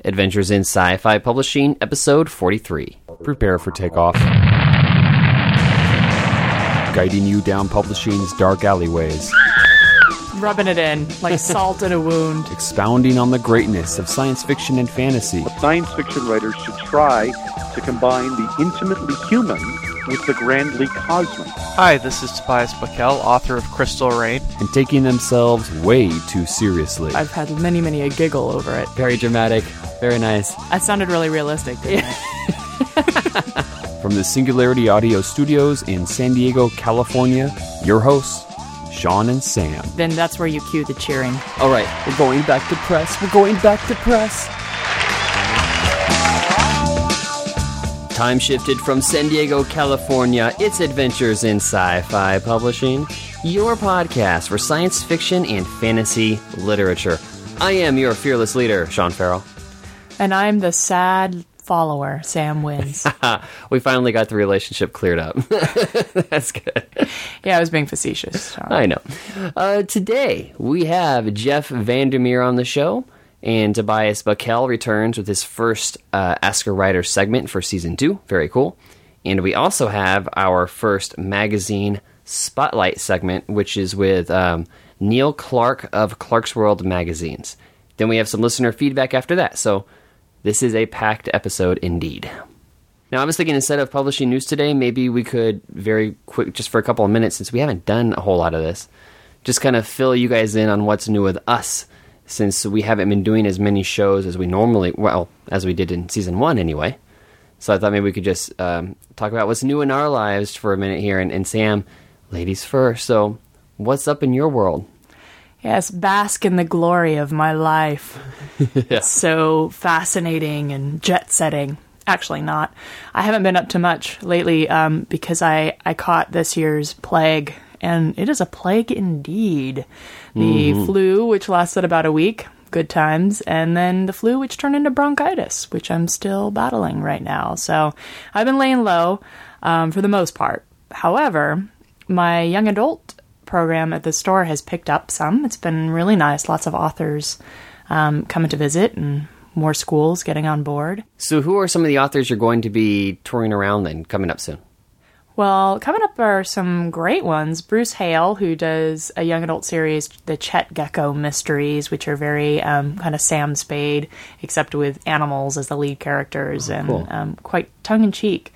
Adventures in Sci-Fi Publishing, Episode 43. Prepare for takeoff. Guiding you down publishing's dark alleyways. Rubbing it in like salt in a wound. Expounding on the greatness of science fiction and fantasy. Science fiction writers should try to combine the intimately human with the grandly cosmic. Hi, this is Tobias Buckell, author of Crystal Rain. And taking themselves way too seriously. I've had many a giggle over it. Very dramatic. Very nice. That sounded really realistic, didn't it? From the Singularity Audio Studios in San Diego, California, your hosts, Sean and Sam. Then that's where you cue the cheering. All right, we're going back to press. We're going back to press. Time shifted from San Diego, California. It's Adventures in Sci-Fi Publishing, your podcast for science fiction and fantasy literature. I am your fearless leader, Sean Farrell. And I'm the sad follower, Sam Wins. We finally got the relationship cleared up. That's good. Yeah, I was being facetious. Sean. I know. Today, we have Jeff Vandermeer on the show, and Tobias Buckell returns with his first Ask a Writer segment for Season 2. Very cool. And we also have our first magazine spotlight segment, which is with Neil Clark of Clark's World Magazines. Then we have some listener feedback after that, so this is a packed episode indeed. Now, I was thinking instead of publishing news today, maybe we could very quick, just for a couple of minutes, since we haven't done a whole lot of this, just kind of fill you guys in on what's new with us, since we haven't been doing as many shows as we normally, well, as we did in Season 1 anyway. So I thought maybe we could just talk about what's new in our lives for a minute here. And Sam, ladies first, so what's up in your world? Yes, bask in the glory of my life. Yeah. It's so fascinating and jet-setting. Actually not. I haven't been up to much lately because I caught this year's plague, and it is a plague indeed. The flu, which lasted about a week, good times, and then the flu, which turned into bronchitis, which I'm still battling right now. So I've been laying low for the most part. However, my young adult program at the store has picked up some. It's been really nice. Lots of authors coming to visit and more schools getting on board. So who are some of the authors you're going to be touring around and coming up soon? Well, coming up are some great ones. Bruce Hale, who does a young adult series, the Chet Gecko Mysteries, which are very kind of Sam Spade, except with animals as the lead characters, and quite tongue-in-cheek.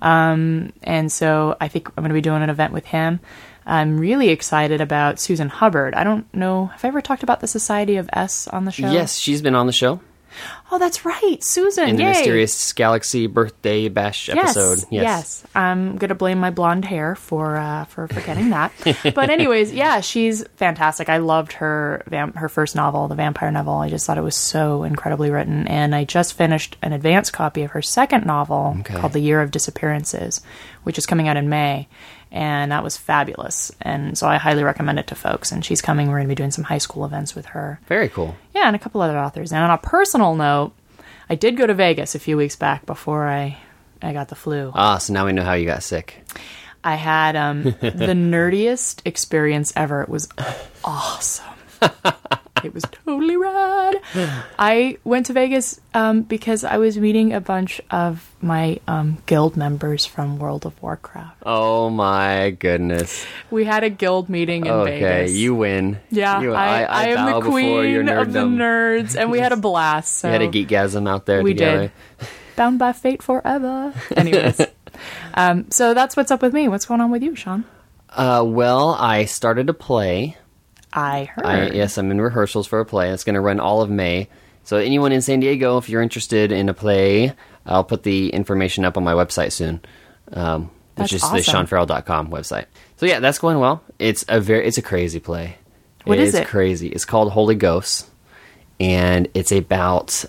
And so I think I'm going to be doing an event with him. I'm really excited about Susan Hubbard. I don't know, have I ever talked about the Society of S on the show? Yes, she's been on the show. Oh, that's right, Susan. In the Yay. Mysterious Galaxy Birthday Bash episode. Yes. I'm going to blame my blonde hair for forgetting that. But anyways, yeah, she's fantastic. I loved her first novel, the vampire novel. I just thought it was so incredibly written. And I just finished an advance copy of her second novel called The Year of Disappearances, which is coming out in May. And that was fabulous. And so I highly recommend it to folks. And she's coming. We're going to be doing some high school events with her. Very cool. Yeah, and a couple other authors. And on a personal note, I did go to Vegas a few weeks back before I got the flu. Ah, so now we know how you got sick. I had the nerdiest experience ever. It was awesome. It was totally rad. I went to Vegas because I was meeting a bunch of my guild members from World of Warcraft. Oh my goodness. We had a guild meeting in Vegas. Okay, you win. Yeah, I am the queen of the nerds, and we had a blast. So you had a geekgasm out there we together. Did. Bound by fate forever. Anyways, so that's what's up with me. What's going on with you, Sean? Well, I started a play. I heard. Yes, I'm in rehearsals for a play. It's going to run all of May. So anyone in San Diego, if you're interested in a play, I'll put the information up on my website soon, which is the SeanFarrell.com website. So yeah, that's going well. It's a crazy play. What is it? It's crazy. It's called Holy Ghosts, and it's about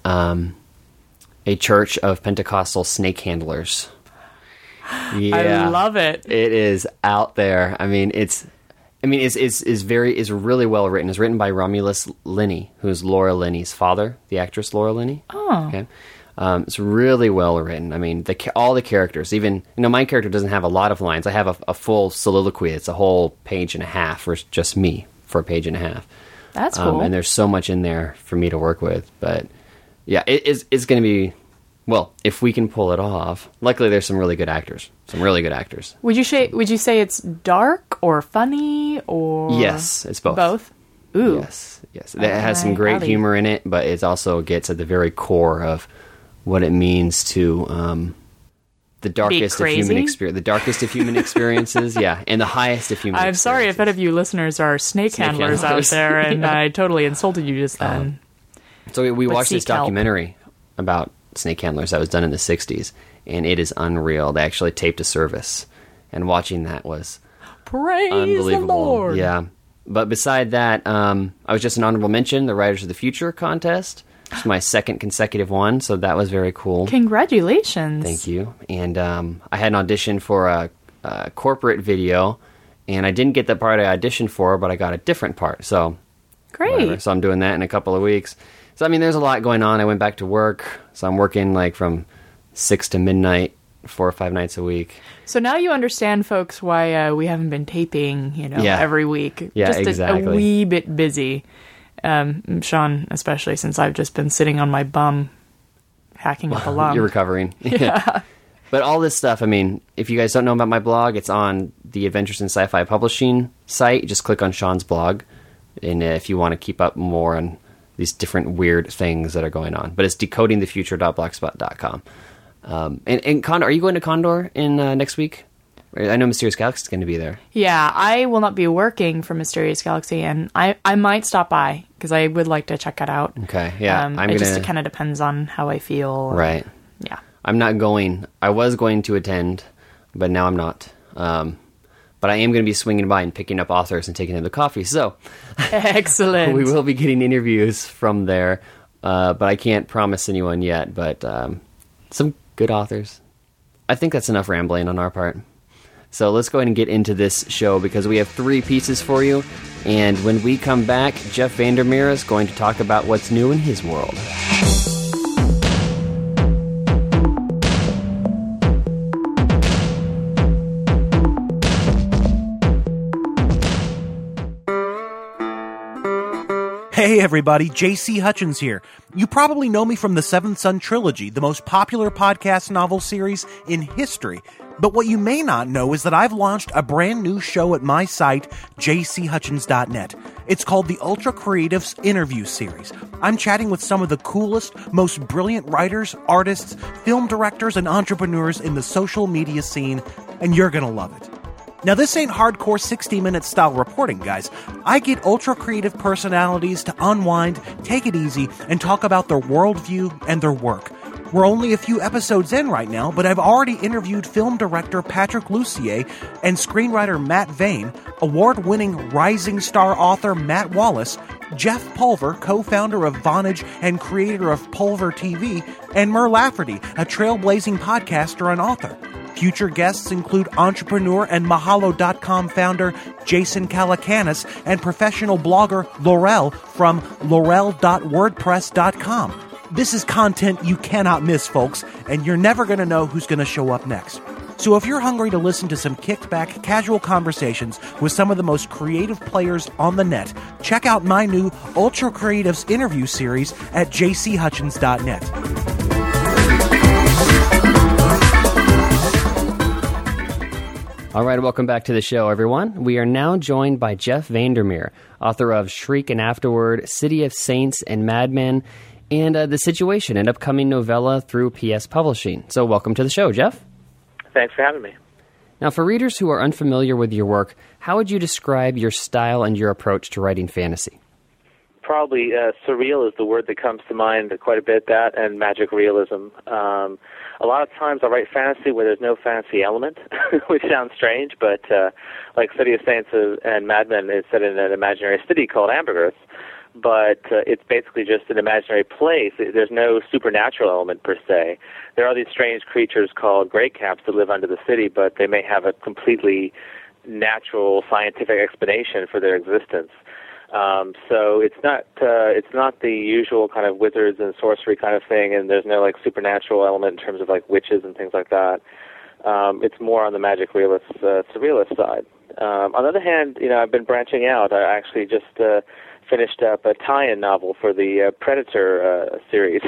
a church of Pentecostal snake handlers. Yeah, I love it. It is out there. It's really well written. It's written by Romulus Linney, who's Laura Linney's father, the actress Laura Linney. Oh. Okay. It's really well written. All the characters, even, my character doesn't have a lot of lines. I have a full soliloquy. It's a whole page and a half for just me for a page and a half. That's cool. And there's so much in there for me to work with. But Yeah, it's going to be, well, if we can pull it off. Luckily, there's some really good actors. Would you say it's dark or funny or? Yes, it's both. Both? Ooh. Yes. It has some great humor in it, but it also gets at the very core of what it means to the darkest of human experiences, yeah, and the highest of human. I'm sorry if any of you listeners are snake handlers out there, and I totally insulted you just then. So we watched this documentary about snake handlers that was done in the 60s, and it is unreal. They actually taped a service, and watching that was praise unbelievable. the Lord. Yeah, but beside that, I was just an honorable mention, the Writers of the Future contest. It's my second consecutive one, so that was very cool. Congratulations. Thank you. And I had an audition for a corporate video, and I didn't get the part I auditioned for, but I got a different part. So great. Whatever. So I'm doing that in a couple of weeks. So, I mean, there's a lot going on. I went back to work, so I'm working like from 6 to midnight, 4 or 5 nights a week. So now you understand, folks, why we haven't been taping, every week. Yeah, just exactly. a wee bit busy. Sean, especially since I've just been sitting on my bum, hacking up a lung. You're recovering. Yeah. But all this stuff, I mean, if you guys don't know about my blog, it's on the Adventures in Sci-Fi Publishing site. Just click on Sean's blog, and if you want to keep up more on these different weird things that are going on. But it's decodingthefuture.blogspot.com. And Condor, are you going to Condor in next week? I know Mysterious Galaxy is going to be there. Yeah, I will not be working for Mysterious Galaxy, and I might stop by, because I would like to check it out. Okay, yeah. It kind of depends on how I feel. Right. Yeah. I'm not going. I was going to attend, but now I'm not. But I am going to be swinging by and picking up authors and taking them to coffee. So excellent. We will be getting interviews from there, but I can't promise anyone yet. But some good authors. I think that's enough rambling on our part. So let's go ahead and get into this show, because we have 3 pieces for you. And when we come back, Jeff Vandermeer is going to talk about what's new in his world. Hey everybody, J.C. Hutchins here. You probably know me from the Seventh Son Trilogy, the most popular podcast novel series in history. But what you may not know is that I've launched a brand new show at my site, jchutchins.net. It's called the Ultra Creatives Interview Series. I'm chatting with some of the coolest, most brilliant writers, artists, film directors, and entrepreneurs in the social media scene, and you're gonna love it. Now, this ain't hardcore 60-minute style reporting, guys. I get ultra-creative personalities to unwind, take it easy, and talk about their worldview and their work. We're only a few episodes in right now, but I've already interviewed film director Patrick Lussier and screenwriter Matt Vane, award-winning rising star author Matt Wallace, Jeff Pulver, co-founder of Vonage and creator of Pulver TV, and Mur Lafferty, a trailblazing podcaster and author. Future guests include entrepreneur and Mahalo.com founder Jason Calacanis and professional blogger Laurel from laurel.wordpress.com. This is content you cannot miss, folks, and you're never going to know who's going to show up next. So if you're hungry to listen to some kicked-back, casual conversations with some of the most creative players on the net, check out my new Ultra Creatives interview series at jchutchins.net. All right, welcome back to the show, everyone. We are now joined by Jeff Vandermeer, author of Shriek and Afterward, City of Saints, and Mad Men, and The Situation, an upcoming novella through PS Publishing. So welcome to the show, Jeff. Thanks for having me. Now, for readers who are unfamiliar with your work, how would you describe your style and your approach to writing fantasy? Probably surreal is the word that comes to mind quite a bit, that and magic realism. A lot of times I write fantasy where there's no fantasy element, which sounds strange, but like City of Saints and Mad Men is set in an imaginary city called Ambergris, but it's basically just an imaginary place. There's no supernatural element per se. There are these strange creatures called Greycaps that live under the city, but they may have a completely natural scientific explanation for their existence. So it's not the usual kind of wizards and sorcery kind of thing, and there's no like supernatural element in terms of like witches and things like that. It's more on the magic realist, surrealist side. On the other hand, I've been branching out. I actually just finished up a tie-in novel for the Predator series.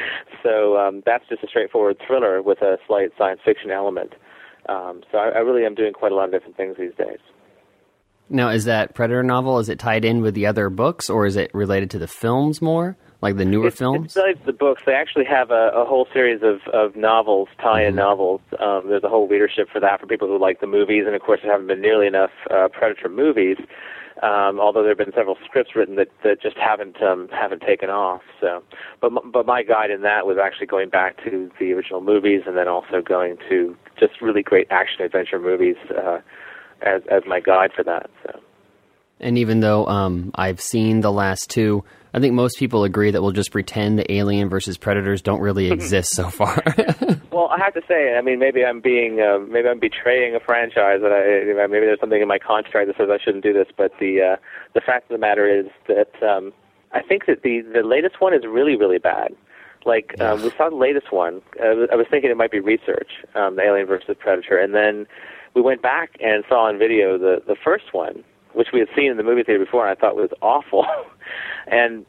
So that's just a straightforward thriller with a slight science fiction element. So I really am doing quite a lot of different things these days. Now, is that Predator novel, is it tied in with the other books, or is it related to the films more, like the newer films? It's related to the books. They actually have a whole series of novels, tie-in novels. There's a whole readership for that for people who like the movies, and of course there haven't been nearly enough Predator movies, although there have been several scripts written that just haven't taken off. So, but my guide in that was actually going back to the original movies, and then also going to just really great action-adventure movies as my guide for that. So. And even though I've seen the last two, I think most people agree that we'll just pretend the Alien versus Predators don't really exist so far. Well, I have to say, I mean, maybe I'm betraying a franchise. That maybe there's something in my contract that says I shouldn't do this. But the fact of the matter is that I think that the latest one is really, really bad. Like we saw the latest one. I was thinking it might be research, the Alien versus Predator, and then we went back and saw on video the first one, which we had seen in the movie theater before, and I thought was awful. And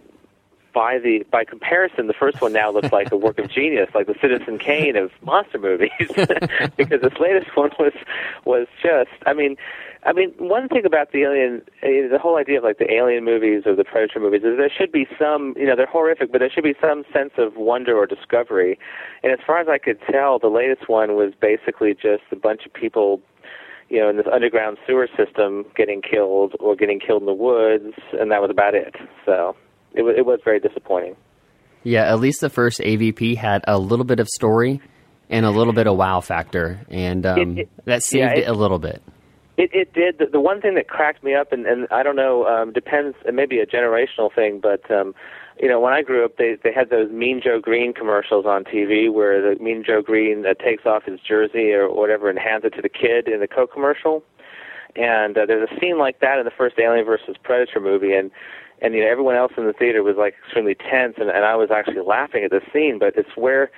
by comparison, the first one now looks like a work of genius, like the Citizen Kane of monster movies, because this latest one was just. I mean, one thing about the Alien, the whole idea of like the Alien movies or the Predator movies is there should be some, they're horrific, but there should be some sense of wonder or discovery. And as far as I could tell, the latest one was basically just a bunch of people, in this underground sewer system getting killed or getting killed in the woods, and that was about it. So it was very disappointing. Yeah, at least the first AVP had a little bit of story and a little bit of wow factor, and that saved it a little bit. It did. The one thing that cracked me up, and I don't know, depends, it may be a generational thing, but when I grew up, they had those Mean Joe Green commercials on TV where the Mean Joe Green takes off his jersey or whatever and hands it to the kid in the Coke commercial. And there's a scene like that in the first Alien versus Predator movie, and everyone else in the theater was like extremely tense, and I was actually laughing at the scene, but it's where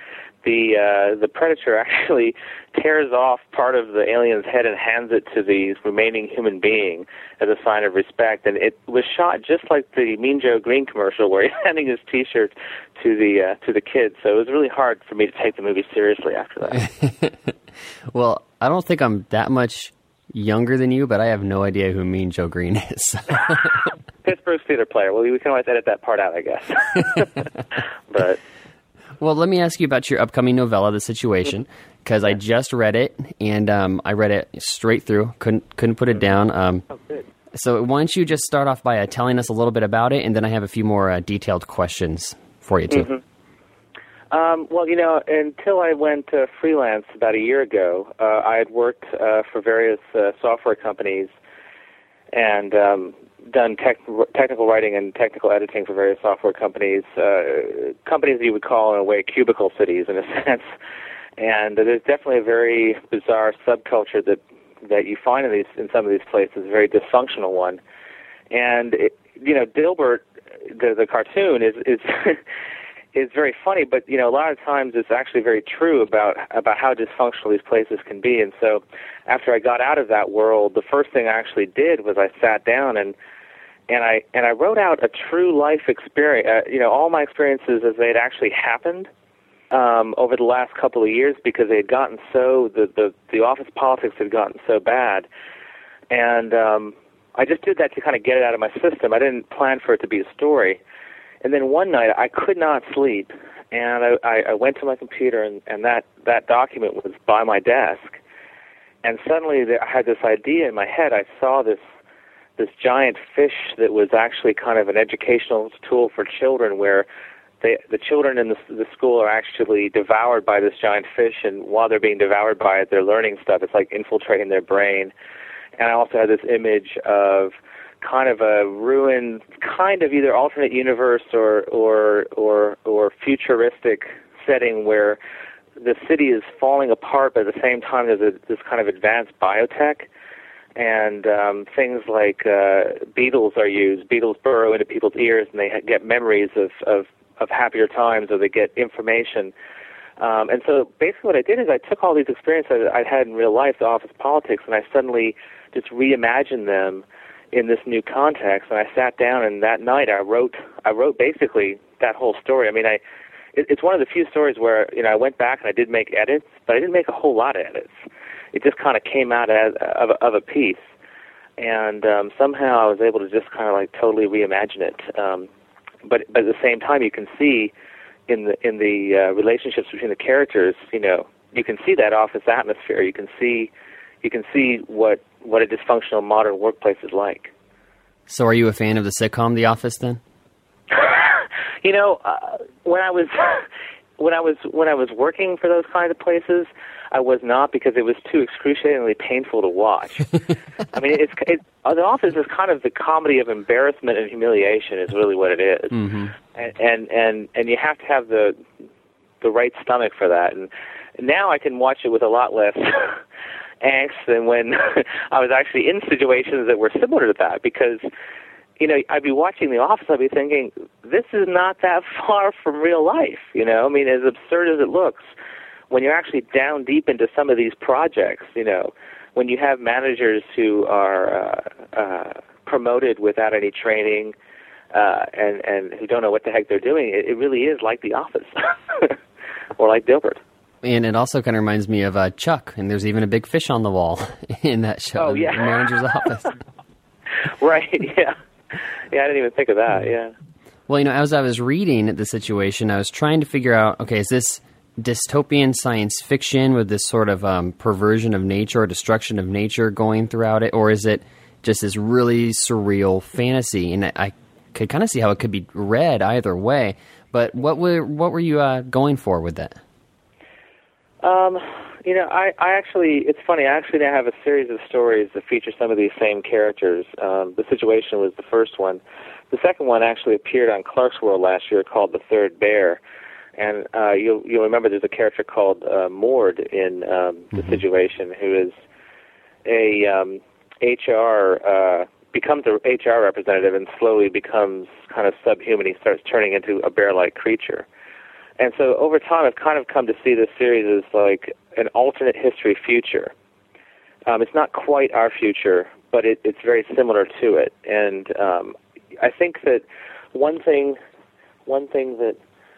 the Predator actually tears off part of the alien's head and hands it to the remaining human being as a sign of respect. And it was shot just like the Mean Joe Green commercial where he's handing his T-shirt to the kids. So it was really hard for me to take the movie seriously after that. Well, I don't think I'm that much younger than you, but I have no idea who Mean Joe Green is. Pittsburgh's theater player. Well, we can always edit that part out, I guess. But... Well, let me ask you about your upcoming novella, The Situation, because I just read it, and I read it straight through. Couldn't put it down. Good. So why don't you just start off by telling us a little bit about it, and then I have a few more detailed questions for you, too. Well, until I went freelance about a year ago, I had worked for various software companies and done technical writing and technical editing for various software companies, companies that you would call in a way cubicle cities in a sense. And there's definitely a very bizarre subculture that you find in some of these places, a very dysfunctional one. And Dilbert, the cartoon is is very funny, but a lot of times it's actually very true about how dysfunctional these places can be. And so after I got out of that world, the first thing I actually did was I sat down and I wrote out a true life experience, all my experiences as they'd actually happened over the last couple of years, because they had gotten so, the office politics had gotten so bad. And I just did that to kind of get it out of my system. I didn't plan for it to be a story. And then one night I could not sleep, and I went to my computer, and that document was by my desk. And suddenly I had this idea in my head. I saw this giant fish that was actually kind of an educational tool for children, where the children in the school are actually devoured by this giant fish, and while they're being devoured by it, they're learning stuff. It's like infiltrating their brain. And I also had this image of kind of a ruined, kind of either alternate universe or futuristic setting where the city is falling apart, but at the same time there's this kind of advanced biotech, and things like beetles are used. Beetles burrow into people's ears, and they get memories of happier times, or they get information. And so basically what I did is I took all these experiences I'd had in real life, the office politics, and I suddenly just reimagined them in this new context. And I sat down, and that night I wrote basically that whole story. I mean, it's one of the few stories where, you know, I went back and I did make edits, but I didn't make a whole lot of edits. It just kind of came out of a piece, and somehow I was able to just kind of like totally reimagine it. But at the same time, you can see in the relationships between the characters, you know, you can see that office atmosphere. You can see what a dysfunctional modern workplace is like. So, are you a fan of the sitcom The Office then? You know, when I was working for those kinds of places, I was not, because it was too excruciatingly painful to watch. I mean, The Office is kind of the comedy of embarrassment and humiliation, is really what it is. Mm-hmm. And you have to have the right stomach for that. And now I can watch it with a lot less angst than when I was actually in situations that were similar to that, because, you know, I'd be watching The Office, I'd be thinking, this is not that far from real life, you know? I mean, as absurd as it looks, when you're actually down deep into some of these projects, you know, when you have managers who are promoted without any training and who don't know what the heck they're doing, it really is like The Office or like Dilbert. And it also kind of reminds me of Chuck, and there's even a big fish on the wall in that show. Oh, yeah. The manager's office. Right, yeah. Yeah, I didn't even think of that, yeah. Well, you know, as I was reading the situation, I was trying to figure out, okay, is this dystopian science fiction with this sort of perversion of nature or destruction of nature going throughout it, or is it just this really surreal fantasy? And I could kind of see how it could be read either way, but what were you going for with that? You know, I actually, it's funny, I actually now have a series of stories that feature some of these same characters. The Situation was the first one. The second one actually appeared on Clarkesworld last year, called The Third Bear. And you'll remember there's a character called Mord in The Situation, who is a becomes an HR representative and slowly becomes kind of subhuman. He starts turning into a bear-like creature. And so over time, I've kind of come to see this series as like an alternate history future. It's not quite our future, but it's very similar to it. And I think that one thing that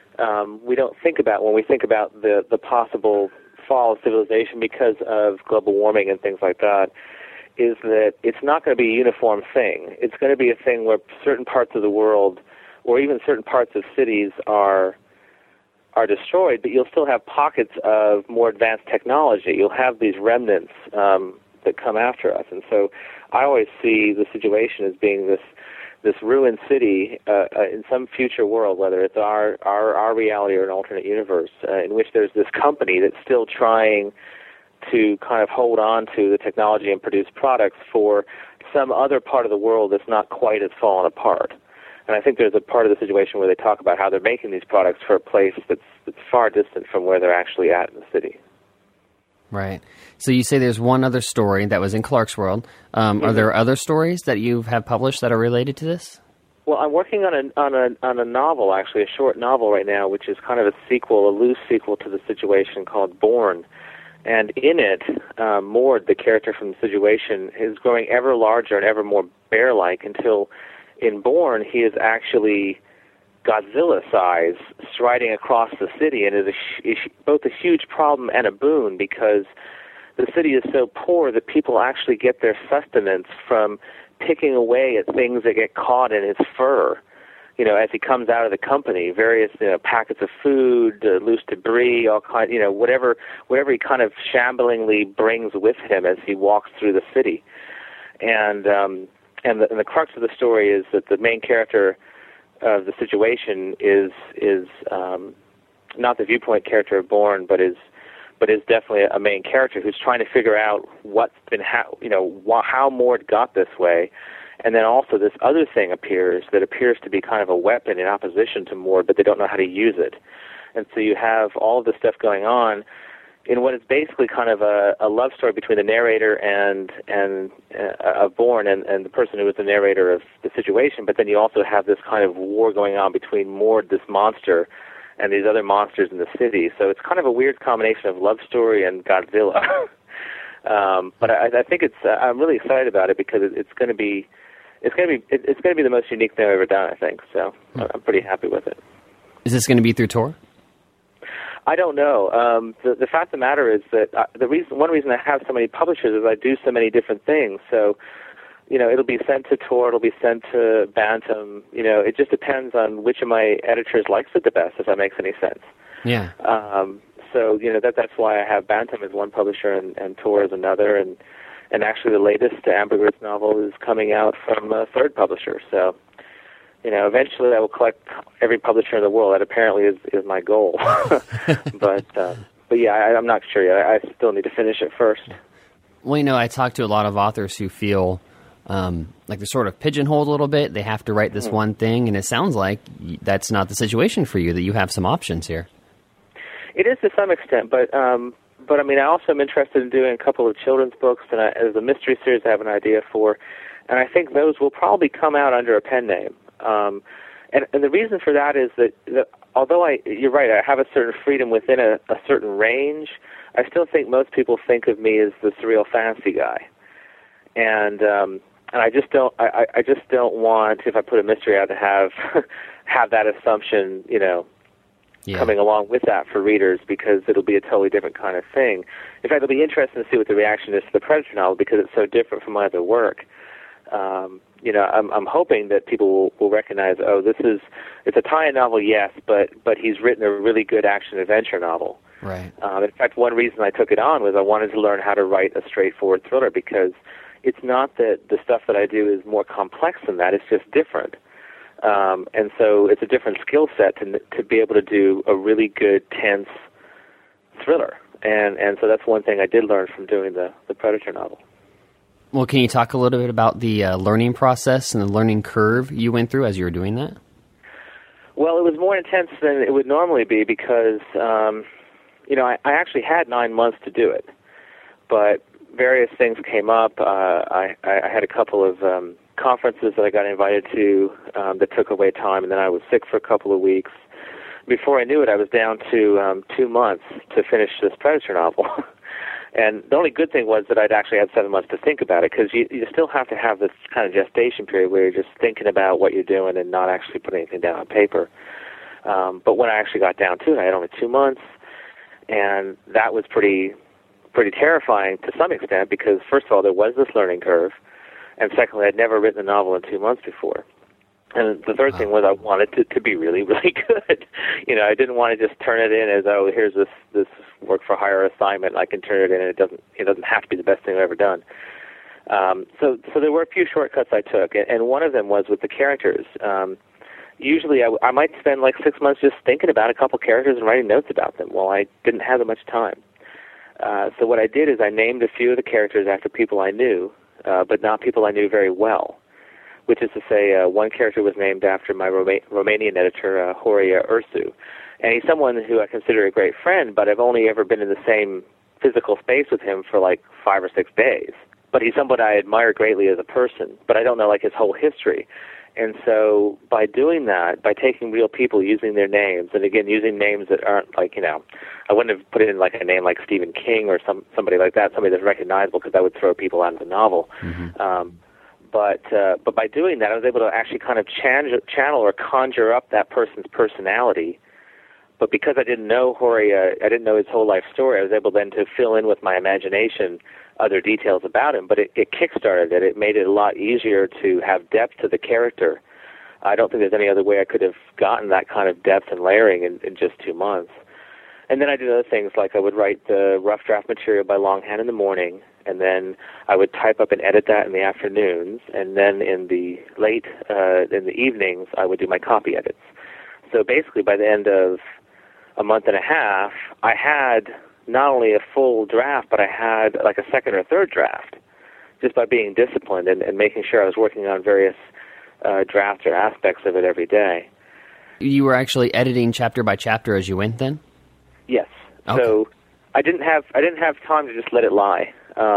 we don't think about when we think about the possible fall of civilization because of global warming and things like that is that it's not going to be a uniform thing. It's going to be a thing where certain parts of the world or even certain parts of cities are destroyed, but you'll still have pockets of more advanced technology. You'll have these remnants that come after us. And so I always see the Situation as being this ruined city in some future world, whether it's our reality or an alternate universe, in which there's this company that's still trying to kind of hold on to the technology and produce products for some other part of the world that's not quite as fallen apart. And I think there's a part of the Situation where they talk about how they're making these products for a place that's far distant from where they're actually at in the city. Right. So you say there's one other story that was in Clarkesworld. Are there other stories that you have published that are related to this? Well, I'm working on a novel, actually, a short novel right now, which is kind of a sequel, a loose sequel to the Situation called Born. And in it, Mord, the character from the Situation, is growing ever larger and ever more bear-like until in Born he is actually Godzilla size, striding across the city, and is both a huge problem and a boon because the city is so poor that people actually get their sustenance from picking away at things that get caught in his fur. You know, as he comes out of the company, various packets of food, loose debris, all kind, whatever he kind of shamblingly brings with him as he walks through the city. And the crux of the story is that the main character of the Situation is not the viewpoint character of Born, but is definitely a main character who's trying to figure out how Mord got this way. And then also this other thing appears to be kind of a weapon in opposition to Mord, but they don't know how to use it. And so you have all of this stuff going on in what is basically kind of a love story between the narrator and of Born and the person who was the narrator of the Situation. But then you also have this kind of war going on between Mord, this monster, and these other monsters in the city. So it's kind of a weird combination of love story and Godzilla. But I think I'm really excited about it because it's going to be it's going to be the most unique thing I've ever done, I think. So I'm pretty happy with it. Is this going to be through Tor? I don't know. The fact of the matter is that one reason I have so many publishers is I do so many different things. So, it'll be sent to Tor, it'll be sent to Bantam. It just depends on which of my editors likes it the best, if that makes any sense. Yeah. So that's why I have Bantam as one publisher and Tor as another, and actually the latest Ambergris novel is coming out from a third publisher. So. Eventually I will collect every publisher in the world. That apparently is my goal. But yeah, I'm not sure yet. I still need to finish it first. Well, I talk to a lot of authors who feel like they're sort of pigeonholed a little bit. They have to write this one thing, and it sounds like that's not the situation for you, that you have some options here. It is to some extent, but I also am interested in doing a couple of children's books, and as a mystery series I have an idea for, and I think those will probably come out under a pen name. And the reason for that is that although you're right, I have a certain freedom within a certain range, I still think most people think of me as the surreal fantasy guy. And I just don't want, if I put a mystery out, to have that assumption, coming along with that for readers, because it'll be a totally different kind of thing. In fact, it'll be interesting to see what the reaction is to the Predator novel, because it's so different from my other work. I'm hoping that people will recognize, it's a tie-in novel, yes, but he's written a really good action-adventure novel. Right. In fact, one reason I took it on was I wanted to learn how to write a straightforward thriller, because it's not that the stuff that I do is more complex than that, it's just different. And so it's a different skill set to be able to do a really good, tense thriller. And so that's one thing I did learn from doing the Predator novel. Well, can you talk a little bit about the learning process and the learning curve you went through as you were doing that? Well, it was more intense than it would normally be because, I actually had 9 months to do it. But various things came up. I had a couple of conferences that I got invited to that took away time, and then I was sick for a couple of weeks. Before I knew it, I was down to 2 months to finish this Predator novel. And the only good thing was that I'd actually had 7 months to think about it, because you still have to have this kind of gestation period where you're just thinking about what you're doing and not actually putting anything down on paper. But when I actually got down to it, I had only 2 months, and that was pretty terrifying to some extent, because first of all, there was this learning curve, and secondly, I'd never written a novel in 2 months before. And the third thing was I wanted it to be really, really good. I didn't want to just turn it in as, here's this work for hire assignment. I can turn it in, and it doesn't have to be the best thing I've ever done. So there were a few shortcuts I took, and one of them was with the characters. Usually I might spend like 6 months just thinking about a couple characters and writing notes about them. Well, I didn't have that much time. So what I did is I named a few of the characters after people I knew, but not people I knew very well. Which is to say, one character was named after my Romanian editor, Horia Ursu. And he's someone who I consider a great friend, but I've only ever been in the same physical space with him for like 5 or 6 days. But he's someone I admire greatly as a person, but I don't know like his whole history. And so by doing that, by taking real people, using their names, and again, using names that aren't like, I wouldn't have put in like a name like Stephen King or somebody like that, somebody that's recognizable, because that would throw people out of the novel. Mm-hmm. But by doing that, I was able to actually kind of channel or conjure up that person's personality. But because I didn't know Horia, I didn't know his whole life story, I was able then to fill in with my imagination other details about him. But it kick-started it. It made it a lot easier to have depth to the character. I don't think there's any other way I could have gotten that kind of depth and layering in just 2 months. And then I did other things, like I would write the rough draft material by longhand in the morning, and then I would type up and edit that in the afternoons, and then in the in the evenings, I would do my copy edits. So basically, by the end of a month and a half, I had not only a full draft, but I had like a second or third draft, just by being disciplined and making sure I was working on various drafts or aspects of it every day. You were actually editing chapter by chapter as you went, then? Yes. Okay. So I didn't have time to just let it lie.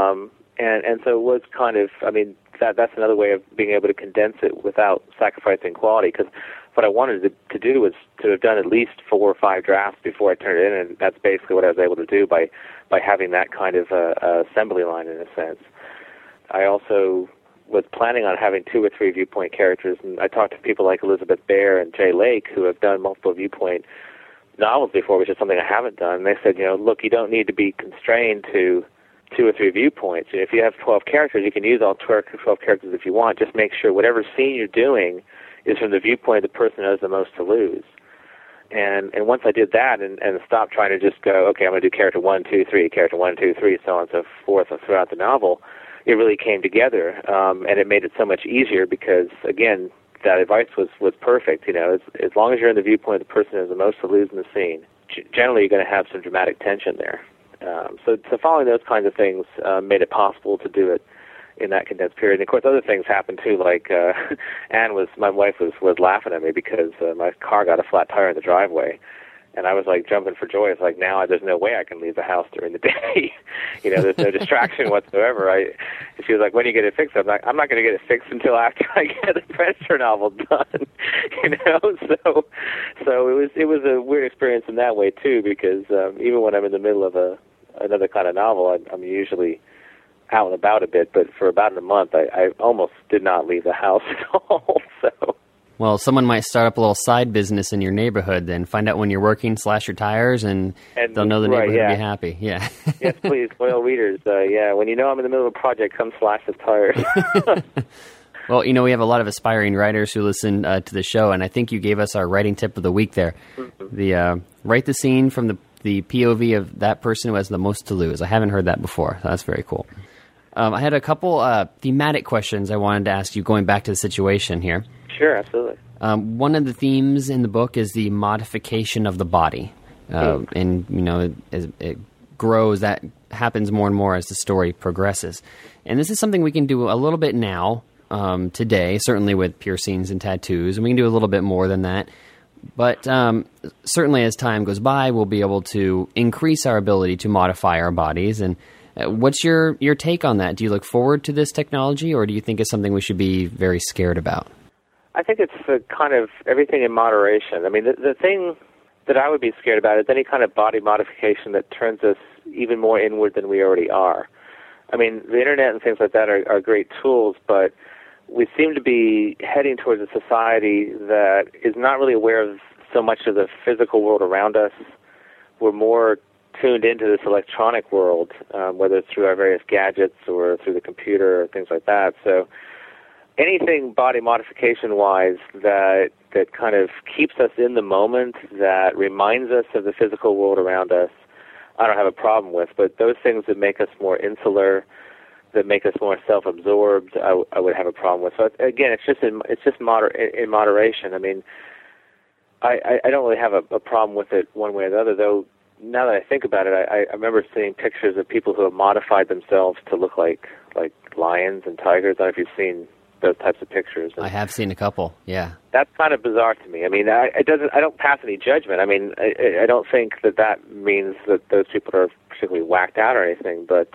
And so it was kind of, that's another way of being able to condense it without sacrificing quality, because what I wanted to do was to have done at least 4 or 5 drafts before I turned it in, and that's basically what I was able to do by having that kind of assembly line, in a sense. I also was planning on having 2 or 3 viewpoint characters, and I talked to people like Elizabeth Bear and Jay Lake who have done multiple viewpoint novels before, which is something I haven't done. And they said, look, you don't need to be constrained to 2 or 3 viewpoints. If you have 12 characters, you can use all 12 characters if you want. Just make sure whatever scene you're doing is from the viewpoint of the person who has the most to lose. And once I did that and stopped trying to just go, okay, I'm going to do character 1, 2, 3, character 1, 2, 3, so on and so forth throughout the novel, it really came together, and it made it so much easier because, again, that advice was perfect. As long as you're in the viewpoint of the person who has the most to lose in the scene, generally you're going to have some dramatic tension there. So following those kinds of things made it possible to do it in that condensed period. And of course, other things happened too. Like my wife was laughing at me because my car got a flat tire in the driveway, and I was like jumping for joy. It's like now there's no way I can leave the house during the day. There's no distraction whatsoever. She was like, "When do you get it fixed?" I'm like, "I'm not going to get it fixed until after I get the Predator novel done." So it was a weird experience in that way too, because even when I'm in the middle of another kind of novel, I'm usually out and about a bit, but for about a month, I almost did not leave the house at all. So, well, someone might start up a little side business in your neighborhood, then find out when you're working, slash your tires, and they'll know the neighborhood will be happy. Yeah. Yes, please, loyal readers. When you know I'm in the middle of a project, come slash the tires. Well, we have a lot of aspiring writers who listen to the show, and I think you gave us our writing tip of the week there. Mm-hmm. The write the scene from the POV of that person who has the most to lose. I haven't heard that before, so that's very cool. I had a couple thematic questions I wanted to ask you going back to the situation here. Sure, absolutely. One of the themes in the book is the modification of the body. And, as it grows, that happens more and more as the story progresses. And this is something we can do a little bit now, today, certainly with piercings and tattoos, and we can do a little bit more than that. But certainly as time goes by, we'll be able to increase our ability to modify our bodies. And what's your take on that? Do you look forward to this technology, or do you think it's something we should be very scared about? I think it's kind of everything in moderation. I mean, the thing that I would be scared about is any kind of body modification that turns us even more inward than we already are. I mean, the internet and things like that are great tools, but we seem to be heading towards a society that is not really aware of so much of the physical world around us. We're more tuned into this electronic world, whether it's through our various gadgets or through the computer or things like that. So anything body modification-wise that kind of keeps us in the moment, that reminds us of the physical world around us, I don't have a problem with. But those things that make us more insular, that make us more self-absorbed, I would have a problem with. So again, it's just in moderation. I mean, I don't really have a problem with it one way or the other, though. Now that I think about it, I remember seeing pictures of people who have modified themselves to look like lions and tigers. I don't know if you've seen those types of pictures. And I have seen a couple, yeah. That's kind of bizarre to me. I mean, I don't pass any judgment. I mean, I don't think that means that those people are particularly whacked out or anything, but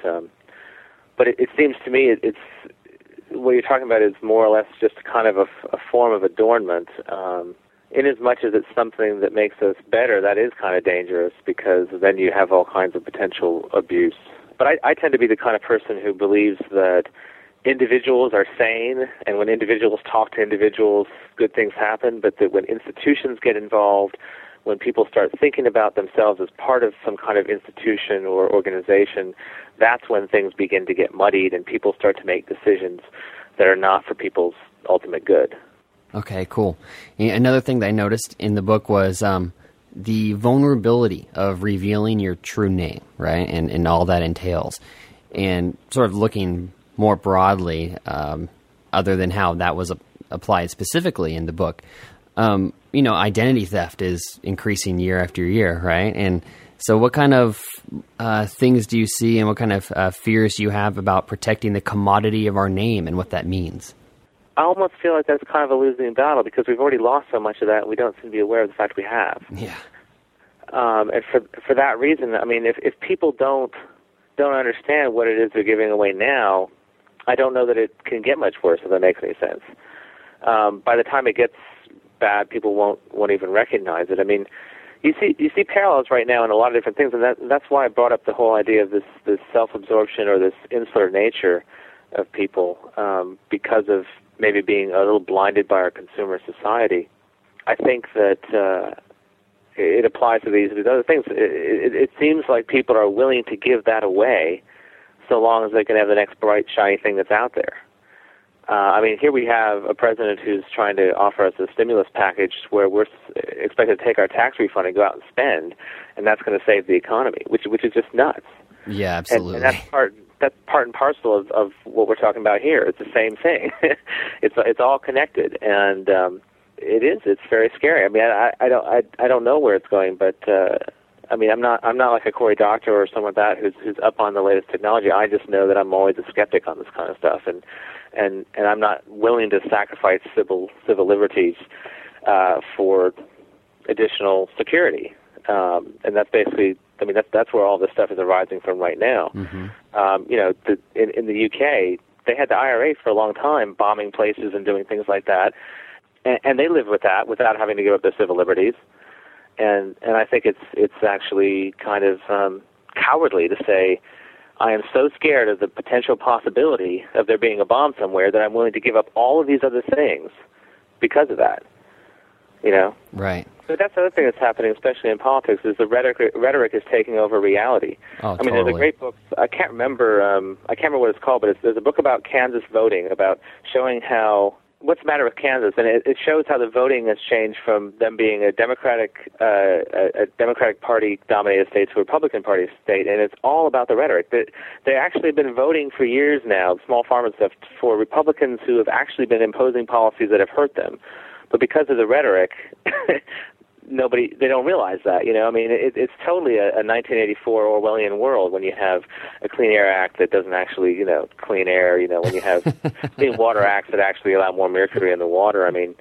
it seems to me it's what you're talking about is more or less just kind of a form of adornment. In as much as it's something that makes us better, that is kind of dangerous because then you have all kinds of potential abuse. But I tend to be the kind of person who believes that individuals are sane, and when individuals talk to individuals, good things happen, but that when institutions get involved, when people start thinking about themselves as part of some kind of institution or organization, that's when things begin to get muddied and people start to make decisions that are not for people's ultimate good. Okay, cool. Another thing that I noticed in the book was the vulnerability of revealing your true name, right, and all that entails. And sort of looking more broadly, other than how that was applied specifically in the book, identity theft is increasing year after year, right? And so what kind of things do you see and what kind of fears do you have about protecting the commodity of our name and what that means? I almost feel like that's kind of a losing battle because we've already lost so much of that and we don't seem to be aware of the fact we have. Yeah. And for that reason, I mean, if people don't understand what it is they're giving away now, I don't know that it can get much worse, if that makes any sense. By the time it gets bad, people won't even recognize it. I mean, you see parallels right now in a lot of different things, and that's why I brought up the whole idea of this self-absorption or this insular nature. of people because of maybe being a little blinded by our consumer society. I think that it applies to these other things. It seems like people are willing to give that away so long as they can have the next bright, shiny thing that's out there. I mean, here we have a president who's trying to offer us a stimulus package where we're expected to take our tax refund and go out and spend, and that's going to save the economy, which is just nuts. Yeah, absolutely. And that's part and parcel of what we're talking about here. It's the same thing. It's all connected, and it's very scary. I mean, I don't know where it's going, but I mean, I'm not like a Cory Doctorow or someone like that who's up on the latest technology. I just know that I'm always a skeptic on this kind of stuff, and I'm not willing to sacrifice civil liberties for additional security. And that's basically, I mean, that's where all this stuff is arising from right now. Mm-hmm. You know, in the UK, they had the IRA for a long time, bombing places and doing things like that, and they lived with that without having to give up their civil liberties. And I think it's actually kind of cowardly to say, I am so scared of the potential possibility of there being a bomb somewhere that I'm willing to give up all of these other things because of that. You know? Right. So that's the other thing that's happening, especially in politics, is the rhetoric is taking over reality. Oh, I mean, there's a great book. I can't remember what it's called, but there's a book about Kansas voting, about showing how what's the matter with Kansas, and it shows how the voting has changed from them being a Democratic Party dominated state to a Republican Party state, and it's all about the rhetoric. They actually have been voting for years now, small farm and stuff, for Republicans who have actually been imposing policies that have hurt them. But because of the rhetoric, they don't realize that. You know, I mean, it's totally a 1984 Orwellian world when you have a Clean Air Act that doesn't actually, you know, clean air. You know, when you have Clean Water Acts that actually allow more mercury in the water. I mean,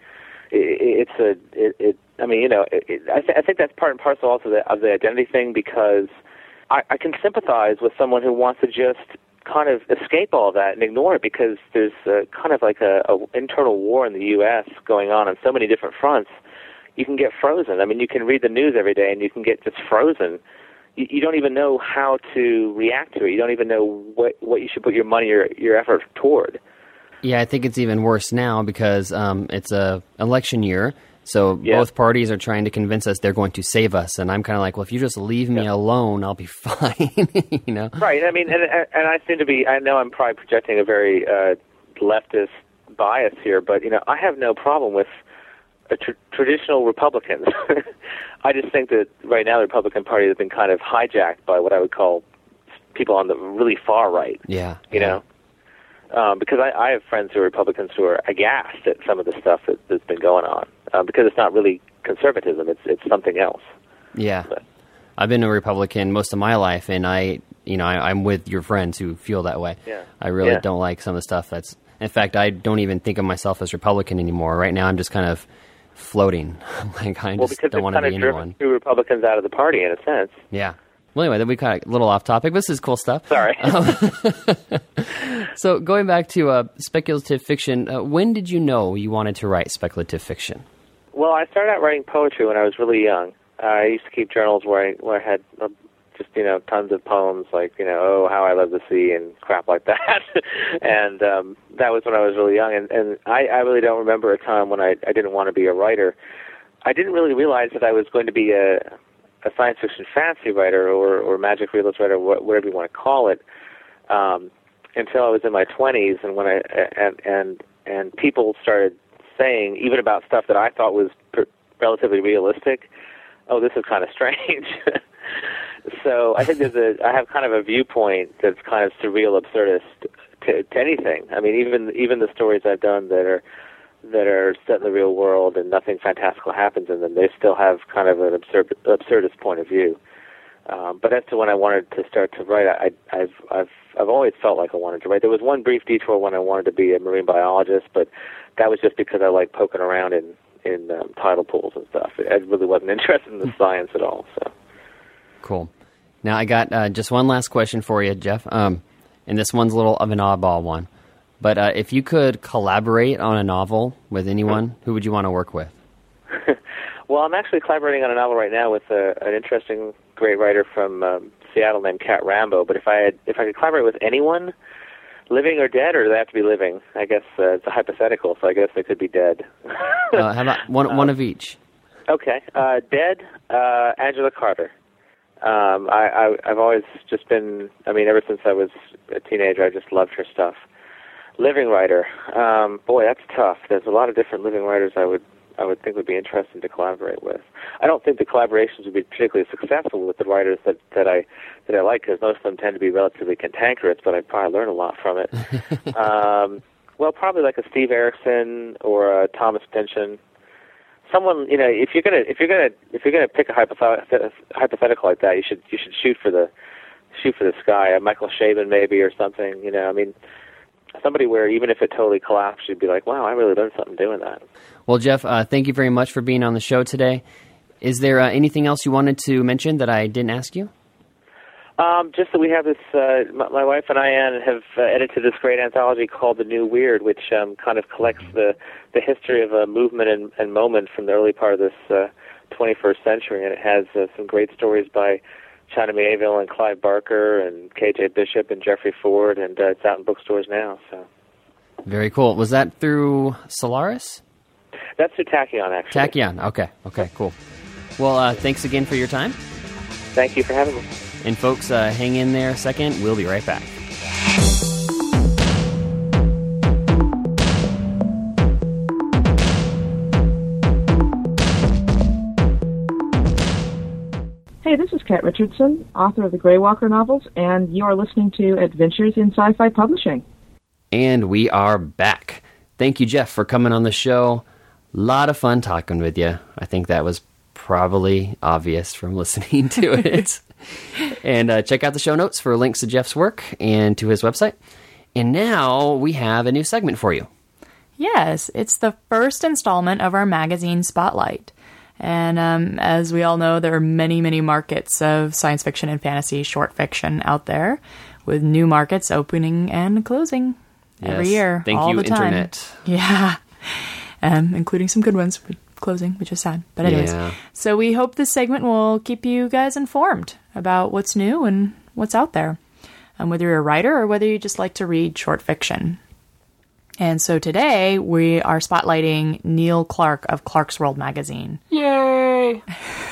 I mean, you know, I think that's part and parcel also of the identity thing, because I can sympathize with someone who wants to just kind of escape all that and ignore it, because there's kind of like a internal war in the U.S. going on so many different fronts. You can get frozen. I mean, you can read the news every day and you can get just frozen. You don't even know how to react to it. You don't even know what you should put your money or your effort toward. Yeah, I think it's even worse now because it's a election year, so both parties are trying to convince us they're going to save us, and I'm kind of like, well, if you just leave me alone, I'll be fine, you know? Right, I mean, and I seem to be, I know I'm probably projecting a very leftist bias here, but, you know, I have no problem with traditional Republicans. I just think that right now the Republican Party has been kind of hijacked by what I would call people on the really far right. Yeah. You know? Because I have friends who are Republicans who are aghast at some of the stuff that's been going on, because it's not really conservatism, it's something else. Yeah. But I've been a Republican most of my life, and I'm with your friends who feel that way. Yeah. I really don't like some of the stuff that's, in fact, I don't even think of myself as Republican anymore. Right now I'm just kind of floating. Like, I just don't want to be anyone. Two Republicans out of the party, in a sense. Yeah. Well, anyway, then we kind of a little off topic. This is cool stuff. Sorry. So going back to speculative fiction, when did you know you wanted to write speculative fiction? Well, I started out writing poetry when I was really young. I used to keep journals where I had just, you know, tons of poems like, you know, oh, how I love the sea and crap like that. And that was when I was really young. And I really don't remember a time when I didn't want to be a writer. I didn't really realize that I was going to be a science fiction fantasy writer or magic realist writer, whatever you want to call it, until I was in my 20s, and when and people started saying, even about stuff that I thought was relatively realistic, oh, this is kind of strange. So I think I have kind of a viewpoint that's kind of surreal, absurdist to anything. I mean, even the stories I've done that are set in the real world and nothing fantastical happens in them, they still have kind of an absurdist point of view. But as to when I wanted to start to write, I've always felt like I wanted to write. There was one brief detour when I wanted to be a marine biologist, but that was just because I like poking around in tidal pools and stuff. I really wasn't interested in the science at all. So cool. Now I got just one last question for you, Jeff. And this one's a little of an oddball one. But if you could collaborate on a novel with anyone, who would you want to work with? Well, I'm actually collaborating on a novel right now with an interesting, great writer from Seattle named Kat Rambo. But if I could collaborate with anyone, Living or dead, or do they have to be living? I guess it's a hypothetical, so I guess they could be dead. How about one of each? Okay. Dead, Angela Carter. I've always just been, ever since I was a teenager, I just loved her stuff. Living writer. Boy, that's tough. There's a lot of different living writers I would think would be interesting to collaborate with. I don't think the collaborations would be particularly successful with the writers that I like, because most of them tend to be relatively cantankerous, but I probably learn a lot from it. Well, probably like a Steve Erickson or a Thomas Pynchon. Someone, if you're gonna pick a hypothetical like that, you should shoot for the sky. Michael Chabon maybe, or something. Somebody where even if it totally collapsed, you'd be like, wow, I really learned something doing that. Well, Jeff, thank you very much for being on the show today. Is there anything else you wanted to mention that I didn't ask you? Just that we have this, my wife and I, Ann, have edited this great anthology called The New Weird, which kind of collects the history of a movement and moment from the early part of this 21st century, and it has some great stories by China Miéville and Clive Barker and K.J. Bishop and Jeffrey Ford, and it's out in bookstores now. So very cool. Was that through Solaris? That's through Tachyon, actually. Tachyon. Okay, cool. Well, thanks again for your time. Thank you for having me. And folks, hang in there a second. We'll be right back. Hey, this is Kat Richardson, author of the Greywalker novels, and you are listening to Adventures in Sci-Fi Publishing. And we are back. Thank you, Jeff, for coming on the show. A lot of fun talking with you. I think that was probably obvious from listening to it. And check out the show notes for links to Jeff's work and to his website. And now we have a new segment for you. Yes, it's the first installment of our magazine Spotlight. And as we all know, there are many, many markets of science fiction and fantasy short fiction out there, with new markets opening and closing every year. Thank all you, the time. Internet. Yeah, including some good ones closing, which is sad. But anyways, So we hope this segment will keep you guys informed about what's new and what's out there, and whether you're a writer or whether you just like to read short fiction. And so today we are spotlighting Neil Clark of Clarkesworld magazine. Yay!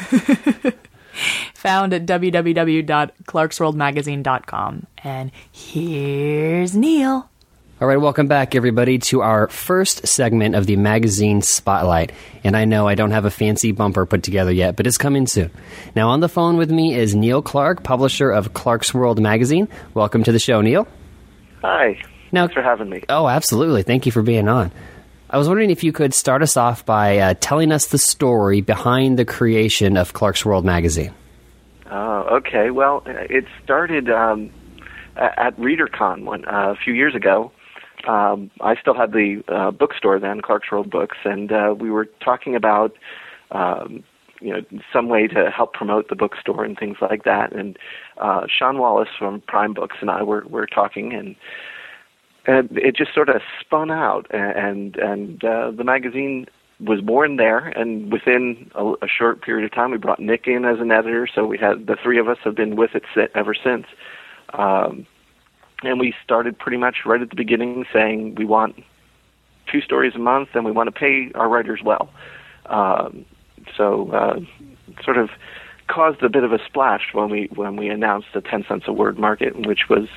Found at www.clarkesworldmagazine.com. And here's Neil. All right, welcome back, everybody, to our first segment of the magazine Spotlight. And I know I don't have a fancy bumper put together yet, but it's coming soon. Now, on the phone with me is Neil Clark, publisher of Clarkesworld magazine. Welcome to the show, Neil. Hi. Thanks for having me. Oh, absolutely. Thank you for being on. I was wondering if you could start us off by telling us the story behind the creation of Clarkesworld magazine. Oh, okay. Well, it started at ReaderCon a few years ago. I still had the bookstore then, Clarkesworld Books, and we were talking about some way to help promote the bookstore and things like that. And Sean Wallace from Prime Books and I were talking, and it just sort of spun out, and the magazine was born there. And within a short period of time, we brought Nick in as an editor. So we had the three of us have been with it ever since. And we started pretty much right at the beginning saying we want 2 stories a month and we want to pay our writers well. So sort of caused a bit of a splash when we announced the 10 cents a word market, which was